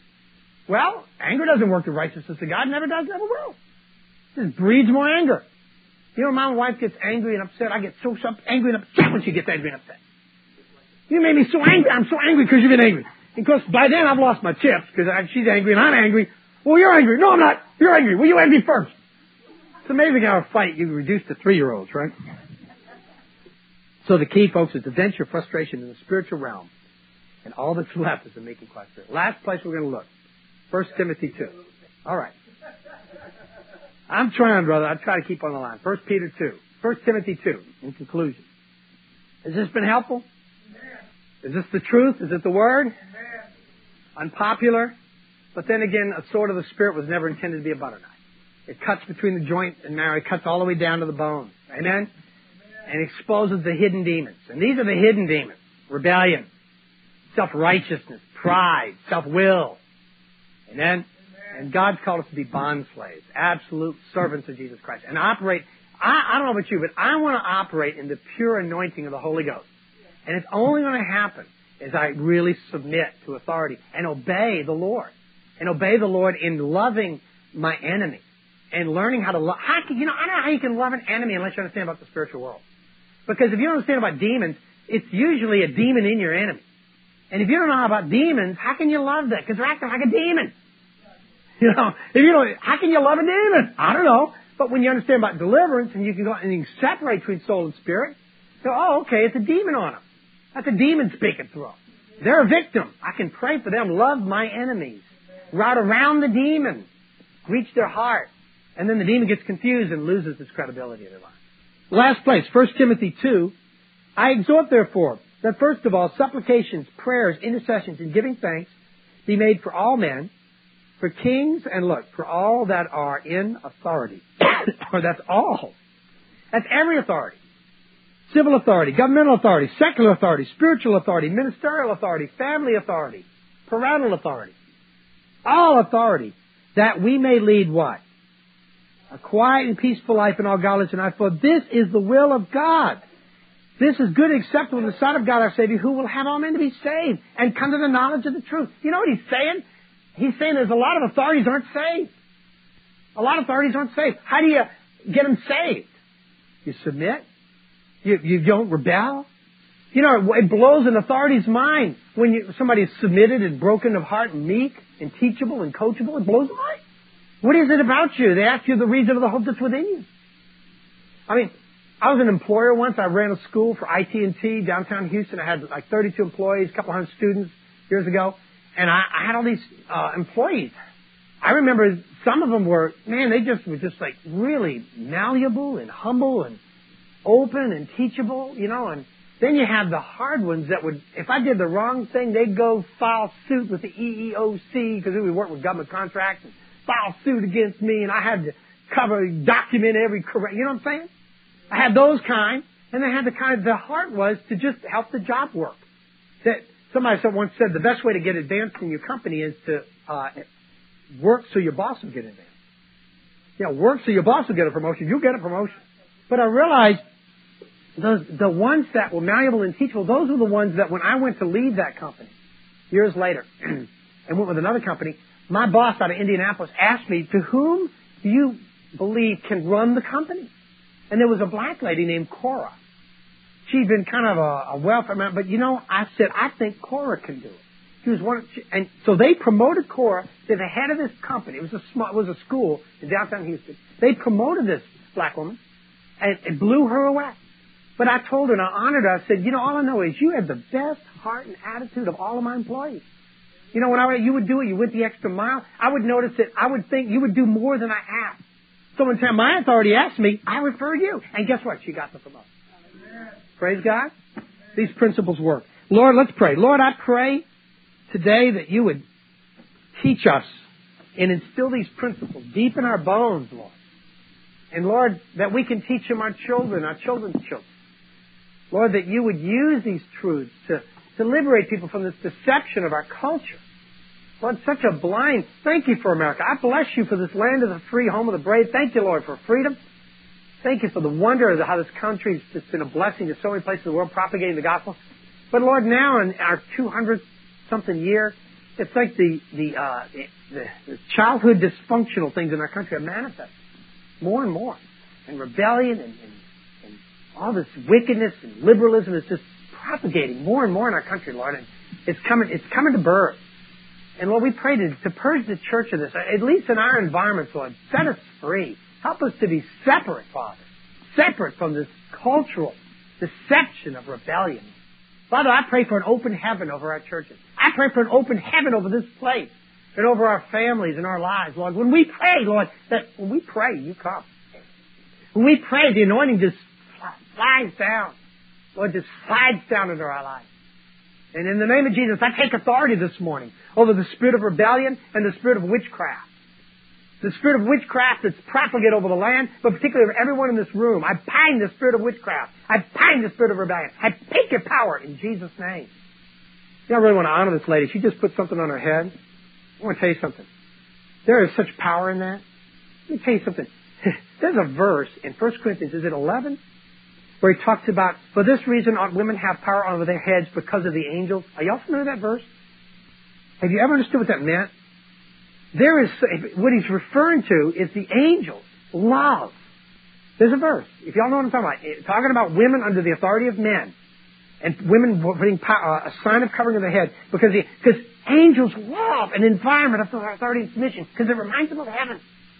Well, anger doesn't work the righteousness of God. Never does, never will. It just breeds more anger. You know, my wife gets angry and upset. I get so angry and upset when she gets angry and upset. You made me so angry. I'm so angry because you've been angry. Because by then I've lost my chips because she's angry and I'm angry. Well, you're angry. No, I'm not. You're angry. Well, you angry first. It's amazing how a fight you reduce to three-year-olds, right? So the key, folks, is to vent your frustration in the spiritual realm. And all that's left is the making quiet spirit. Last place we're going to look. First Timothy two. All right. I'm trying, brother. I try to keep on the line. First Peter two. First Timothy two, in conclusion. Has this been helpful? Is this the truth? Is it the Word? Unpopular. But then again, a sword of the Spirit was never intended to be a butter knife. It cuts between the joint and marrow. It cuts all the way down to the bone. Amen? And exposes the hidden demons. And these are the hidden demons. Rebellion, self-righteousness, pride, self-will. Amen? And God's called us to be bond slaves, absolute servants of Jesus Christ. And operate, I, I don't know about you, but I want to operate in the pure anointing of the Holy Ghost. And it's only going to happen as I really submit to authority and obey the Lord. And obey the Lord in loving my enemy. And learning how to love. How can, you know, I don't know how you can love an enemy unless you understand about the spiritual world. Because if you don't understand about demons, it's usually a demon in your enemy. And if you don't know about demons, how can you love that? Because they're acting like a demon. You know, if you don't, how can you love a demon? I don't know. But when you understand about deliverance and you can go and you can separate between soul and spirit, so, oh, okay, it's a demon on them. That's a demon speaking through them. They're a victim. I can pray for them. Love my enemies. Route around the demon. Reach their heart. And then the demon gets confused and loses its credibility in their life. Last place, First Timothy two. I exhort, therefore, that first of all, supplications, prayers, intercessions, and giving thanks be made for all men, for kings, and look, for all that are in authority. Or that's all. That's every authority. Civil authority, governmental authority, secular authority, spiritual authority, ministerial authority, family authority, parental authority. All authority, that we may lead what? A quiet and peaceful life in all godliness and honor. For this is the will of God. This is good and acceptable in the sight of God our Savior, who will have all men to be saved and come to the knowledge of the truth. You know what he's saying? He's saying there's a lot of authorities aren't saved. A lot of authorities aren't saved. How do you get them saved? You submit. You, you don't rebel. You know, it blows an authority's mind when you, somebody is submitted and broken of heart and meek and teachable and coachable. It blows their mind. What is it about you? They ask you the reason of the hope that's within you. I mean, I was an employer once. I ran a school for I T and T downtown Houston. I had like thirty-two employees, a couple hundred students years ago. And I, I had all these uh, employees. I remember some of them were, man, they just were just like really malleable and humble and open and teachable, you know. And then you have the hard ones that would, if I did the wrong thing, they'd go file suit with the E E O C because we work with government contracts and file suit against me, and I had to cover, document every correct, you know what I'm saying? I had those kind, and I had the kind, the heart was to just help the job work. That somebody once said the best way to get advanced in your company is to uh, work so your boss will get advanced. You know, work so your boss will get a promotion. You'll get a promotion. But I realized those, the ones that were malleable and teachable, those were the ones that when I went to leave that company years later and went with another company, my boss out of Indianapolis asked me, to whom do you believe can run the company? And there was a black lady named Cora. She'd been kind of a, a welfare man, but you know, I said, I think Cora can do it. She was one, of, she, and so they promoted Cora to the head of this company. It was a small, it was a school in downtown Houston. They promoted this black woman, and it blew her away. But I told her, and I honored her. I said, you know, all I know is you have the best heart and attitude of all of my employees. You know, when I you would do it, you went the extra mile. I would notice that I would think you would do more than I asked. So when my authority asked me, I refer you, and guess what? She got the promotion. Praise God. These principles work. Lord, let's pray. Lord, I pray today that you would teach us and instill these principles deep in our bones, Lord. And Lord, that we can teach them our children, our children's children. Lord, that you would use these truths to, to liberate people from this deception of our culture. Lord, such a blind. Thank you for America. I bless you for this land of the free, home of the brave. Thank you, Lord, for freedom. Thank you for the wonder of how this country has just been a blessing to so many places in the world, propagating the gospel. But Lord, now in our two hundredth something year, it's like the the, uh, the the childhood dysfunctional things in our country are manifesting more and more, and rebellion and, and, and all this wickedness and liberalism is just propagating more and more in our country, Lord. And it's coming it's coming to birth. And Lord, we pray to, to purge the church of this, at least in our environments, Lord. Set us free. Help us to be separate, Father. Separate from this cultural deception of rebellion. Father, I pray for an open heaven over our churches. I pray for an open heaven over this place and over our families and our lives, Lord. When we pray, Lord, that when we pray, you come. When we pray, the anointing just slides down. Lord, just slides down into our lives. And in the name of Jesus, I take authority this morning over the spirit of rebellion and the spirit of witchcraft. The spirit of witchcraft that's propagated over the land, but particularly over everyone in this room. I bind the spirit of witchcraft. I bind the spirit of rebellion. I take your power in Jesus' name. You know, I really want to honor this lady. She just put something on her head. I want to tell you something. There is such power in that. Let me tell you something. There's a verse in First Corinthians, is it eleven? Where he talks about, for this reason ought women have power over their heads because of the angels. Are y'all familiar with that verse? Have you ever understood what that meant? There is, what he's referring to is the angels' love. There's a verse, if y'all know what I'm talking about, it's talking about women under the authority of men, and women putting power, uh, a sign of covering of the head, because the, because angels love an environment of authority and submission, because it reminds them of heaven.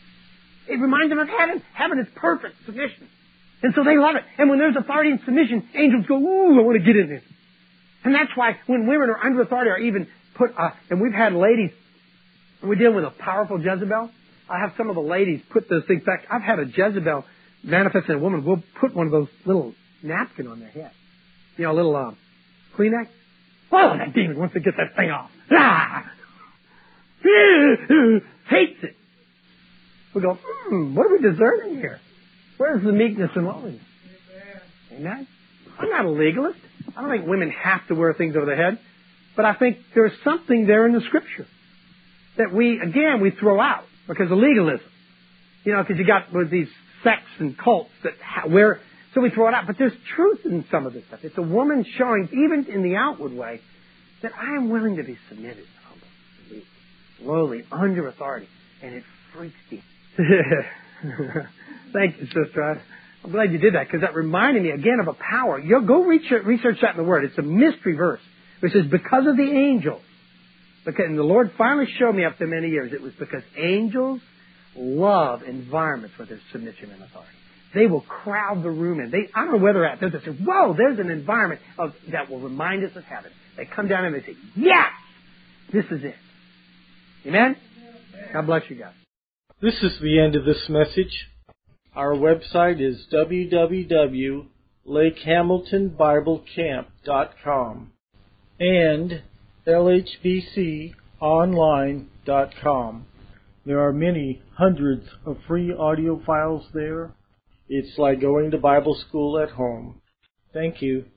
It reminds them of heaven. Heaven is perfect submission. And so they love it. And when there's authority and submission, angels go, ooh, I want to get in there. And that's why when women are under authority or even put, uh, and we've had ladies, we deal with a powerful Jezebel. I have some of the ladies put those things back. I've had a Jezebel manifest in a woman. We'll put one of those little napkin on their head. You know, a little um, Kleenex. Oh, that demon wants to get that thing off. Ah! Hates it. We go, hmm, what are we discerning here? Where's the meekness and lowliness? Amen. Amen. I'm not a legalist. I don't think women have to wear things over their head. But I think there's something there in the Scripture that we, again, we throw out because of legalism. You know, because you got with these sects and cults that wear, so we throw it out. But there's truth in some of this stuff. It's a woman showing, even in the outward way, that I am willing to be submitted, humble, lowly, under authority. And it freaks you. Thank you, sister. I'm glad you did that because that reminded me again of a power. You'll go research, research that in the Word. It's a mystery verse. It says, because of the angels. Because, and the Lord finally showed me after many years, it was because angels love environments where there's submission and authority. They will crowd the room in. They, I don't know where they're at. They'll just say, whoa, there's an environment of, that will remind us of heaven. They come down and they say, yes, this is it. Amen? God bless you guys. This is the end of this message. Our website is w w w dot lake hamilton bible camp dot com and l h b c online dot com. There are many hundreds of free audio files there. It's like going to Bible school at home. Thank you.